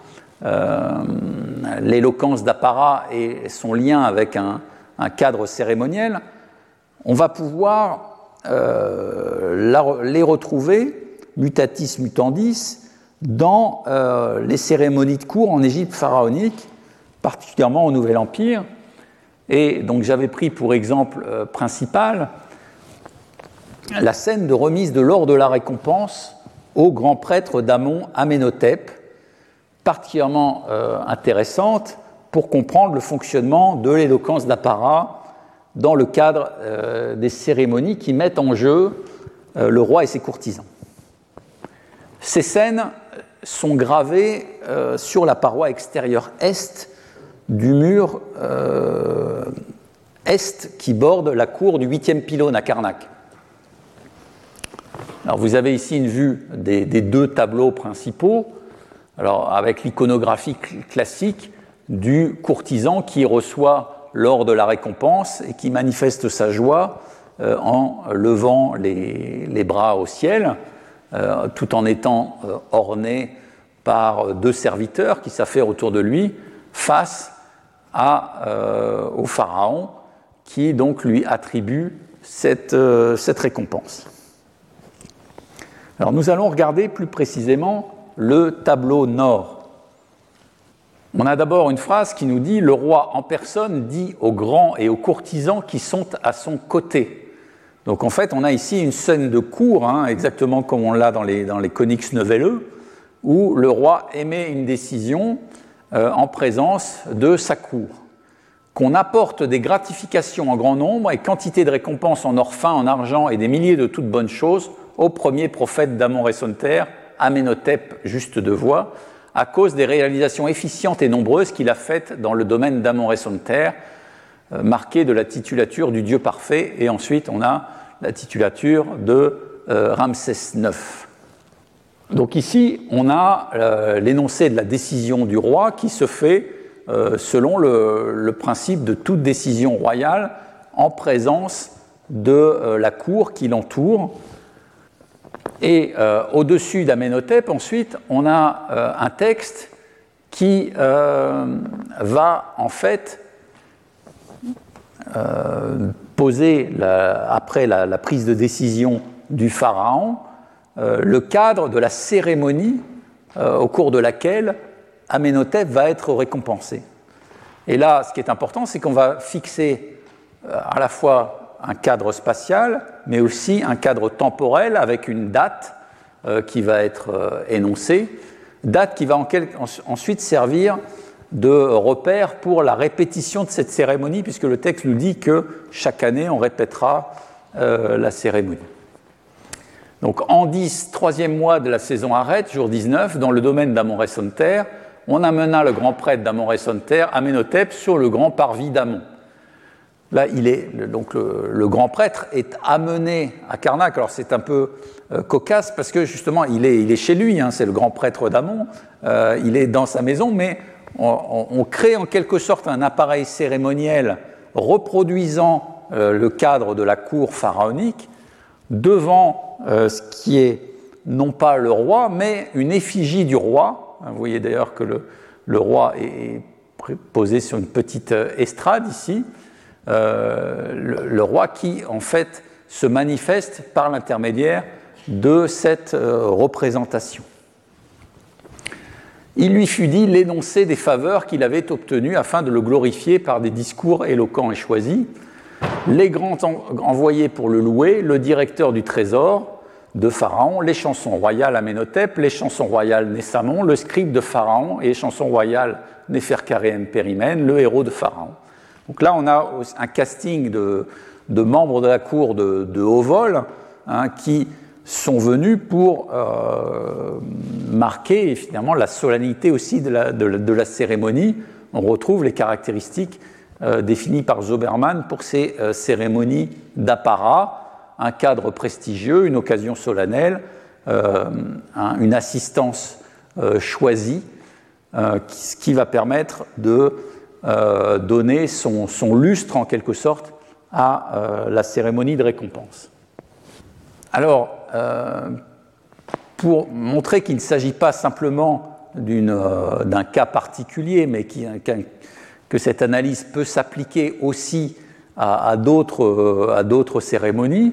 l'éloquence d'apparat et son lien avec un cadre cérémoniel, on va pouvoir les retrouver, mutatis mutandis, dans les cérémonies de cour en Égypte pharaonique, particulièrement au Nouvel Empire. Et donc j'avais pris pour exemple principal la scène de remise de l'or de la récompense au grand prêtre d'Amon, Amenhotep, particulièrement intéressante pour comprendre le fonctionnement de l'éloquence d'apparat dans le cadre des cérémonies qui mettent en jeu le roi et ses courtisans. Ces scènes sont gravées sur la paroi extérieure est du mur est qui borde la cour du 8e pylône à Karnak. Alors vous avez ici une vue des deux tableaux principaux, alors avec l'iconographie classique du courtisan qui reçoit l'or de la récompense et qui manifeste sa joie en levant les bras au ciel, tout en étant orné par deux serviteurs qui s'affairent autour de lui face au pharaon qui donc lui attribue cette récompense. Alors nous allons regarder plus précisément le tableau nord. On a d'abord une phrase qui nous dit « Le roi en personne dit aux grands et aux courtisans qui sont à son côté ». Donc en fait, on a ici une scène de cour, exactement comme on l'a dans les Coniques Novelleux, où le roi émet une décision en présence de sa cour. Qu'on apporte des gratifications en grand nombre et quantité de récompenses en or fin, en argent et des milliers de toutes bonnes choses au premier prophète d'Amon-Ra-Esonter, Amenhotep, juste de voix, à cause des réalisations efficientes et nombreuses qu'il a faites dans le domaine d'Amon-Ra-Esonter, marqué de la titulature du Dieu parfait, et ensuite on a la titulature de Ramsès IX. Donc ici, on a l'énoncé de la décision du roi qui se fait selon le principe de toute décision royale en présence de la cour qui l'entoure. Et au-dessus d'Amenhotep, ensuite, on a un texte qui va en fait poser, après la prise de décision du pharaon, le cadre de la cérémonie au cours de laquelle Amenhotep va être récompensé. Et là, ce qui est important, c'est qu'on va fixer à la fois un cadre spatial, mais aussi un cadre temporel avec une date qui va être énoncée, date qui va ensuite servir de repère pour la répétition de cette cérémonie, puisque le texte nous dit que chaque année, on répétera la cérémonie. Donc, en 10, troisième mois de la saison Arrête, jour 19, dans le domaine d'Amon-Ra-Esonter, on amena le grand prêtre d'Amon-Ra-Esonter, Amenhotep, sur le grand parvis d'Amon. Là, le grand prêtre est amené à Karnak. Alors, c'est un peu cocasse parce que justement, il est chez lui, c'est le grand prêtre d'Amon, il est dans sa maison, mais on crée en quelque sorte un appareil cérémoniel reproduisant le cadre de la cour pharaonique devant ce qui est non pas le roi, mais une effigie du roi. Vous voyez d'ailleurs que le roi est posé sur une petite estrade ici. Le roi qui, en fait, se manifeste par l'intermédiaire de cette représentation. Il lui fut dit l'énoncé des faveurs qu'il avait obtenues afin de le glorifier par des discours éloquents et choisis. Les grands envoyés pour le louer, le directeur du trésor de Pharaon, les chansons royales Amenhotep, les chansons royales Nessamon, le scribe de Pharaon et les chansons royales Néferkarem-Périmène, le héros de Pharaon. Donc là, on a un casting de membres de la cour de haut vol qui sont venus pour marquer finalement la solennité aussi de la cérémonie. On retrouve les caractéristiques définies par Zoberman pour ces cérémonies d'apparat, un cadre prestigieux, une occasion solennelle, une assistance choisie ce qui va permettre de donner son lustre, en quelque sorte, à la cérémonie de récompense. Alors, pour montrer qu'il ne s'agit pas simplement d'un cas particulier, mais que cette analyse peut s'appliquer aussi à d'autres cérémonies,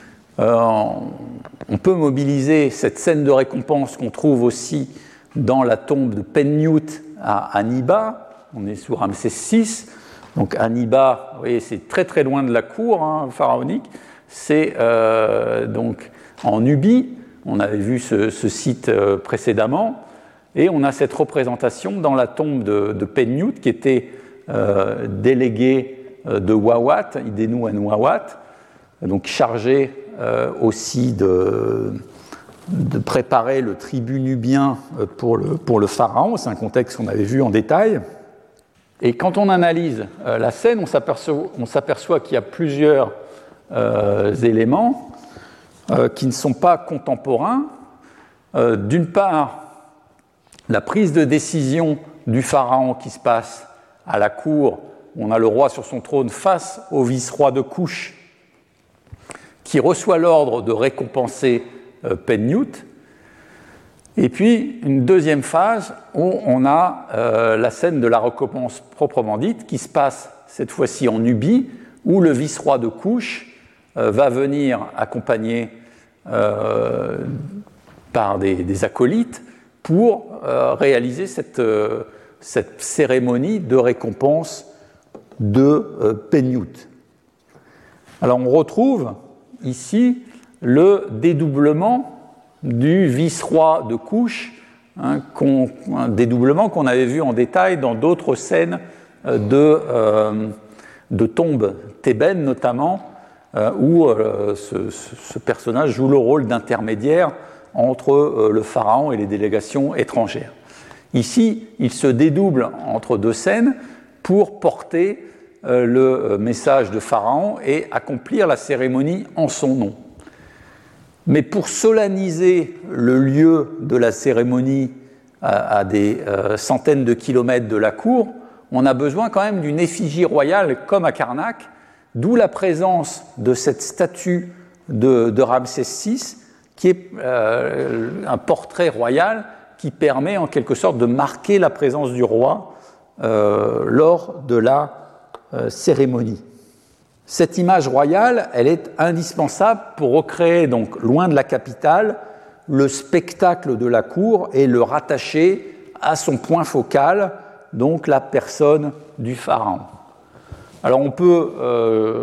on peut mobiliser cette scène de récompense qu'on trouve aussi dans la tombe de Penniut à Aniba. On est sous Ramsès VI. Donc Aniba, vous voyez, c'est très très loin de la cour pharaonique. C'est donc en Nubie. On avait vu ce site précédemment. Et on a cette représentation dans la tombe de Penniut, qui était délégué de Wawat, Idenu Wawat, donc chargé aussi de préparer le tribut nubien pour le pharaon. C'est un contexte qu'on avait vu en détail. Et quand on analyse la scène, on s'aperçoit qu'il y a plusieurs éléments qui ne sont pas contemporains. D'une part, la prise de décision du pharaon qui se passe à la cour, où on a le roi sur son trône face au vice-roi de Couche, qui reçoit l'ordre de récompenser Penniut. Et puis, une deuxième phase où on a la scène de la récompense proprement dite, qui se passe cette fois-ci en Nubie, où le vice-roi de Couche va venir accompagné par des acolytes pour réaliser cette cérémonie de récompense de Penniut. Alors, on retrouve ici le dédoublement du vice-roi de Couche, un dédoublement qu'on avait vu en détail dans d'autres scènes de tombes thébaines notamment, où ce personnage joue le rôle d'intermédiaire entre le pharaon et les délégations étrangères. Ici, il se dédouble entre deux scènes pour porter le message de pharaon et accomplir la cérémonie en son nom. Mais pour solenniser le lieu de la cérémonie à des centaines de kilomètres de la cour, on a besoin quand même d'une effigie royale comme à Karnak, d'où la présence de cette statue de Ramsès VI, qui est un portrait royal qui permet en quelque sorte de marquer la présence du roi lors de la cérémonie. Cette image royale, elle est indispensable pour recréer, donc, loin de la capitale, le spectacle de la cour et le rattacher à son point focal, donc la personne du pharaon. Alors on peut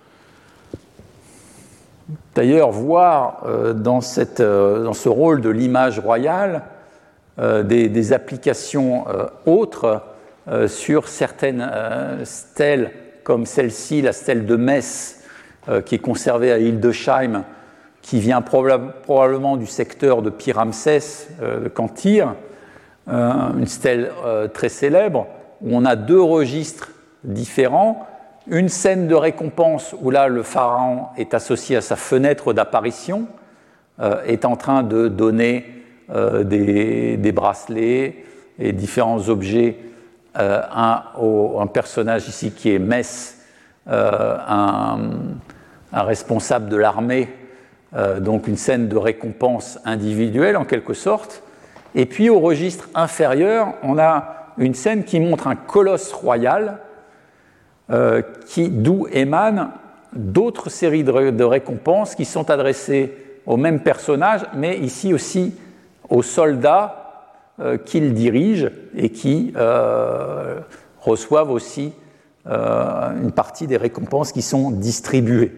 d'ailleurs voir dans ce rôle de l'image royale des applications autres sur certaines stèles, comme celle-ci, la stèle de Metz, qui est conservée à Hildesheim, qui vient probablement du secteur de Pi-Ramsès, de Cantyre, une stèle très célèbre, où on a deux registres différents, une scène de récompense où là le pharaon est associé à sa fenêtre d'apparition, est en train de donner des bracelets et différents objets un personnage ici qui est Mess, un responsable de l'armée, donc une scène de récompense individuelle en quelque sorte. Et puis au registre inférieur, on a une scène qui montre un colosse royal d'où émanent d'autres séries de récompenses qui sont adressées au même personnage, mais ici aussi aux soldats qu'il dirige et qui reçoivent aussi une partie des récompenses qui sont distribuées.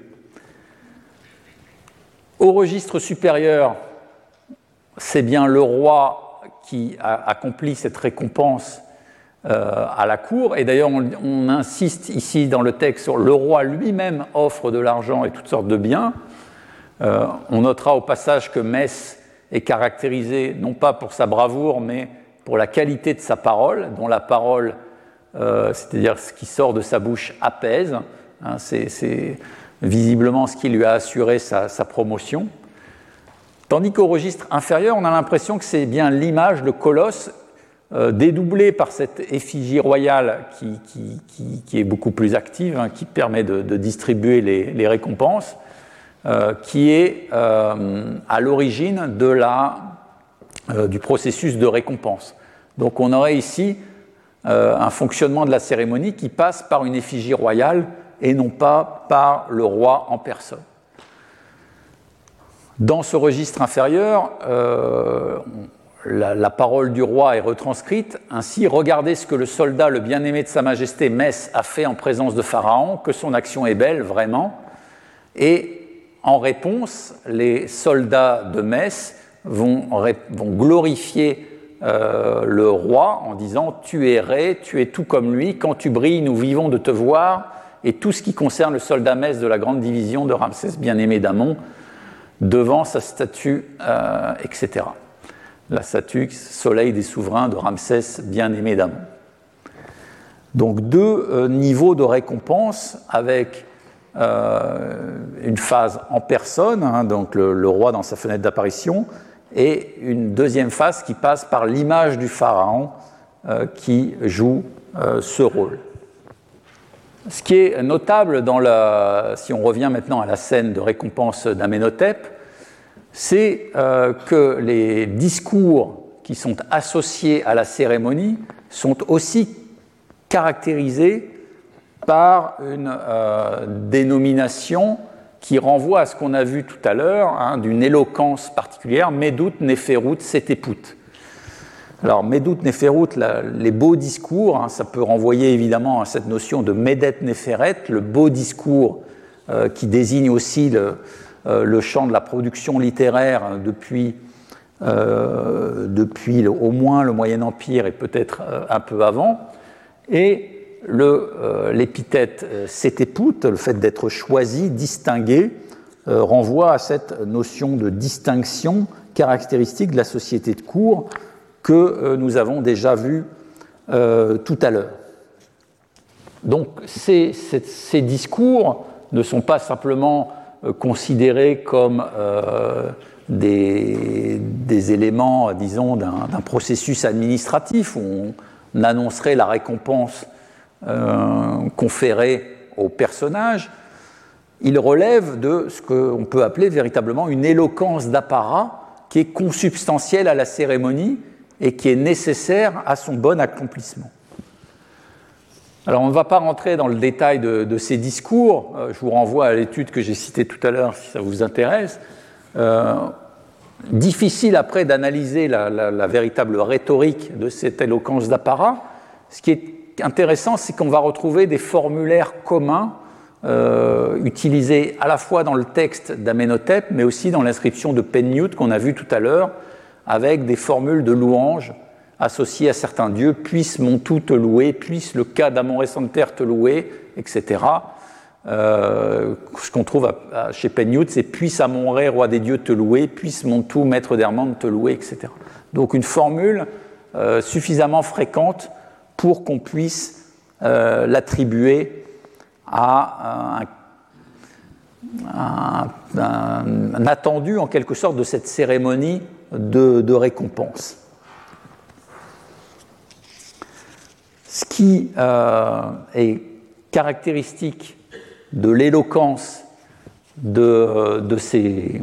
Au registre supérieur, c'est bien le roi qui accomplit cette récompense à la cour, et d'ailleurs on insiste ici dans le texte sur le roi lui-même offre de l'argent et toutes sortes de biens. On notera au passage que Mess est caractérisé non pas pour sa bravoure, mais pour la qualité de sa parole, dont la parole, c'est-à-dire ce qui sort de sa bouche, apaise. C'est visiblement ce qui lui a assuré sa promotion. Tandis qu'au registre inférieur, on a l'impression que c'est bien l'image, le colosse, dédoublé par cette effigie royale qui est beaucoup plus active, hein, qui permet de distribuer les récompenses, qui est à l'origine du processus de récompense. Donc on aurait ici un fonctionnement de la cérémonie qui passe par une effigie royale et non pas par le roi en personne. Dans ce registre inférieur, la parole du roi est retranscrite. Ainsi, regardez ce que le soldat, le bien-aimé de Sa Majesté Mès, a fait en présence de Pharaon, que son action est belle, vraiment. Et en réponse, les soldats de Mès vont glorifier le roi en disant « Tu es Ré, tu es tout comme lui, quand tu brilles, nous vivons de te voir ». Et tout ce qui concerne le soldat Mès de la grande division de Ramsès bien-aimé d'Amon, devant sa statue, etc. La statue Soleil des souverains de Ramsès bien-aimé d'Amon. Donc deux niveaux de récompense avec une phase en personne, hein, donc le roi dans sa fenêtre d'apparition, et une deuxième phase qui passe par l'image du pharaon qui joue ce rôle. Ce qui est notable si on revient maintenant à la scène de récompense d'Amenhotep, c'est que les discours qui sont associés à la cérémonie sont aussi caractérisés par une dénomination qui renvoie à ce qu'on a vu tout à l'heure, hein, d'une éloquence particulière, Medut, Neferut, Seteput. Alors, Medut, Neferut, les beaux discours, hein, ça peut renvoyer évidemment à cette notion de Medet, Neferet, le beau discours qui désigne aussi le champ de la production littéraire depuis au moins le Moyen Empire et peut-être un peu avant. Et l'épithète Seteput, le fait d'être choisi, distingué, renvoie à cette notion de distinction caractéristique de la société de cour que nous avons déjà vu tout à l'heure. Donc ces discours ne sont pas simplement considérés comme des éléments, disons, d'un processus administratif où on annoncerait la récompense conférée au personnage. Ils relèvent de ce qu'on peut appeler véritablement une éloquence d'apparat qui est consubstantielle à la cérémonie et qui est nécessaire à son bon accomplissement. Alors on ne va pas rentrer dans le détail de ces discours, je vous renvoie à l'étude que j'ai citée tout à l'heure si ça vous intéresse. Difficile après d'analyser la véritable rhétorique de cette éloquence d'apparat. Ce qui est intéressant, c'est qu'on va retrouver des formulaires communs utilisés à la fois dans le texte d'Amenhotep, mais aussi dans l'inscription de Penniut qu'on a vu tout à l'heure, avec des formules de louange associées à certains dieux, puisse Montou te louer, puisse le cas d'Amon-Re-Santer te louer, etc. Ce qu'on trouve chez Penniut, c'est puisse Amon-Ré, roi des dieux, te louer, puisse Montou, maître d'Hermande, te louer, etc. Donc une formule suffisamment fréquente pour qu'on puisse l'attribuer à un attendu en quelque sorte de cette cérémonie de récompense. Ce qui est caractéristique de l'éloquence de ces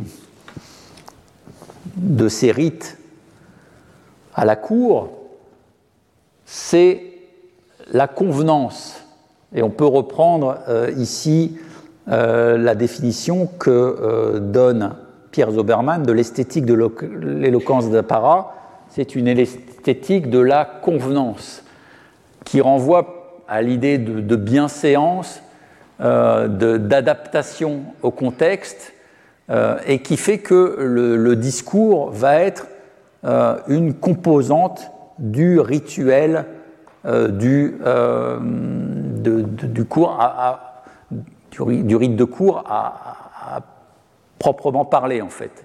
rites à la cour, c'est la convenance. Et on peut reprendre ici la définition que donne Pierre Zoberman de l'esthétique de l'éloquence d'apparat. C'est une esthétique de la convenance qui renvoie à l'idée de bienséance, d'adaptation au contexte, et qui fait que le discours va être une composante du rituel du cours du rite de cour à proprement parler, en fait.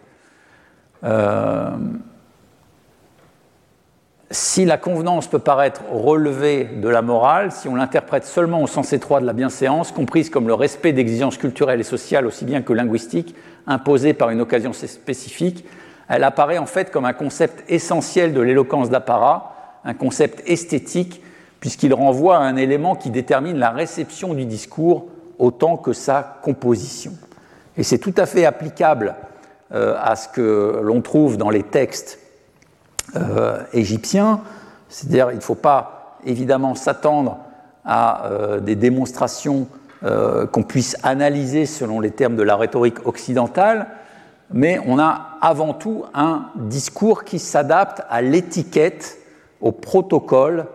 Si la convenance peut paraître relevée de la morale, si on l'interprète seulement au sens étroit de la bienséance, comprise comme le respect d'exigences culturelles et sociales aussi bien que linguistiques, imposées par une occasion spécifique, elle apparaît en fait comme un concept essentiel de l'éloquence d'apparat, un concept esthétique, puisqu'il renvoie à un élément qui détermine la réception du discours autant que sa composition. Et c'est tout à fait applicable à ce que l'on trouve dans les textes égyptiens, c'est-à-dire il ne faut pas évidemment s'attendre à des démonstrations qu'on puisse analyser selon les termes de la rhétorique occidentale, mais on a avant tout un discours qui s'adapte à l'étiquette, au protocole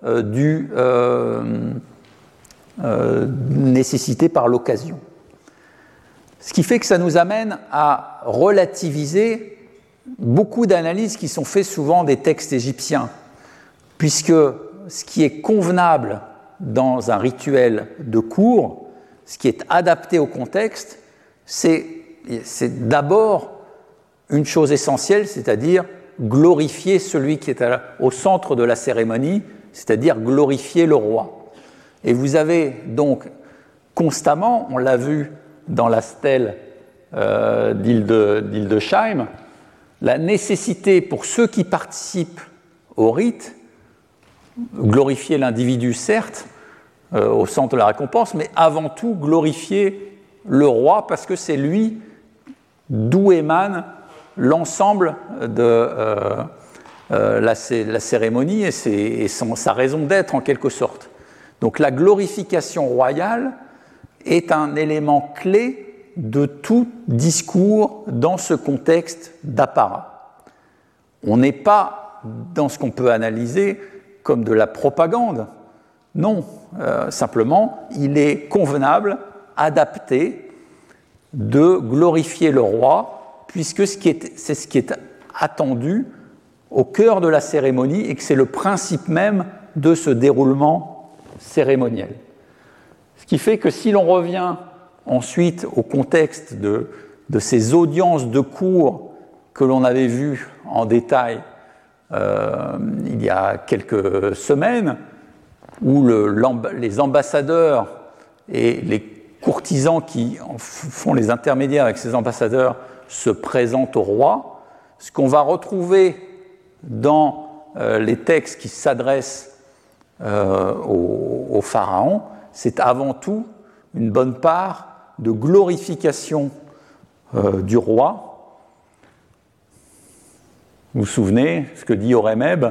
nécessité par l'occasion. Ce qui fait que ça nous amène à relativiser beaucoup d'analyses qui sont faites souvent des textes égyptiens, puisque ce qui est convenable dans un rituel de cours, ce qui est adapté au contexte, c'est d'abord une chose essentielle, c'est-à-dire glorifier celui qui est au centre de la cérémonie, c'est-à-dire glorifier le roi. Et vous avez donc constamment, on l'a vu dans la stèle d'Hildesheim, la nécessité pour ceux qui participent au rite, glorifier l'individu certes, au centre de la récompense, mais avant tout glorifier le roi, parce que c'est lui d'où émane l'ensemble de la cérémonie et sa raison d'être en quelque sorte. Donc la glorification royale est un élément clé de tout discours dans ce contexte d'apparat. On n'est pas dans ce qu'on peut analyser comme de la propagande. Non, simplement, il est convenable, adapté, de glorifier le roi, puisque c'est ce qui est attendu au cœur de la cérémonie et que c'est le principe même de ce déroulement cérémoniel. Ce qui fait que si l'on revient ensuite au contexte de ces audiences de cours que l'on avait vues en détail il y a quelques semaines, où les ambassadeurs et les courtisans qui font les intermédiaires avec ces ambassadeurs se présentent au roi, ce qu'on va retrouver dans les textes qui s'adressent au pharaon, c'est avant tout une bonne part de glorification du roi. Vous vous souvenez ce que dit Horemheb,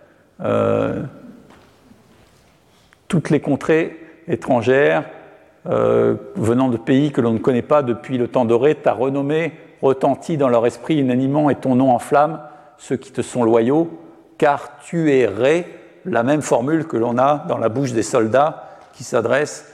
toutes les contrées étrangères venant de pays que l'on ne connaît pas depuis le temps doré, ta renommée retentit dans leur esprit unanimement et ton nom enflamme ceux qui te sont loyaux, car tu es Ré, la même formule que l'on a dans la bouche des soldats qui s'adresse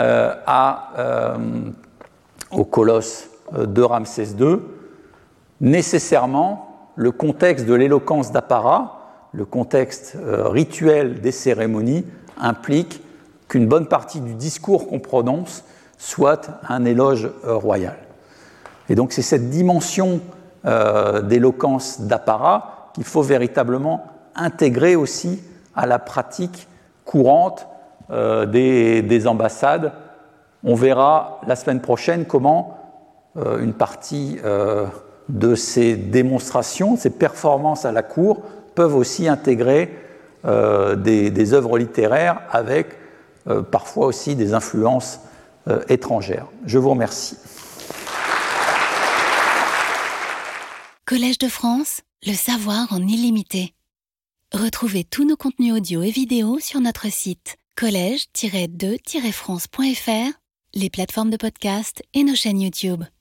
au colosse de Ramsès II. Nécessairement, le contexte de l'éloquence d'apparat, le contexte rituel des cérémonies, implique qu'une bonne partie du discours qu'on prononce soit un éloge royal. Et donc c'est cette dimension d'éloquence d'apparat qu'il faut véritablement intégrer aussi à la pratique courante des ambassades. On verra la semaine prochaine comment une partie de ces démonstrations, ces performances à la cour, peuvent aussi intégrer des œuvres littéraires avec parfois aussi des influences étrangères. Je vous remercie. Collège de France, le savoir en illimité. Retrouvez tous nos contenus audio et vidéo sur notre site collège-2-france.fr, les plateformes de podcast et nos chaînes YouTube.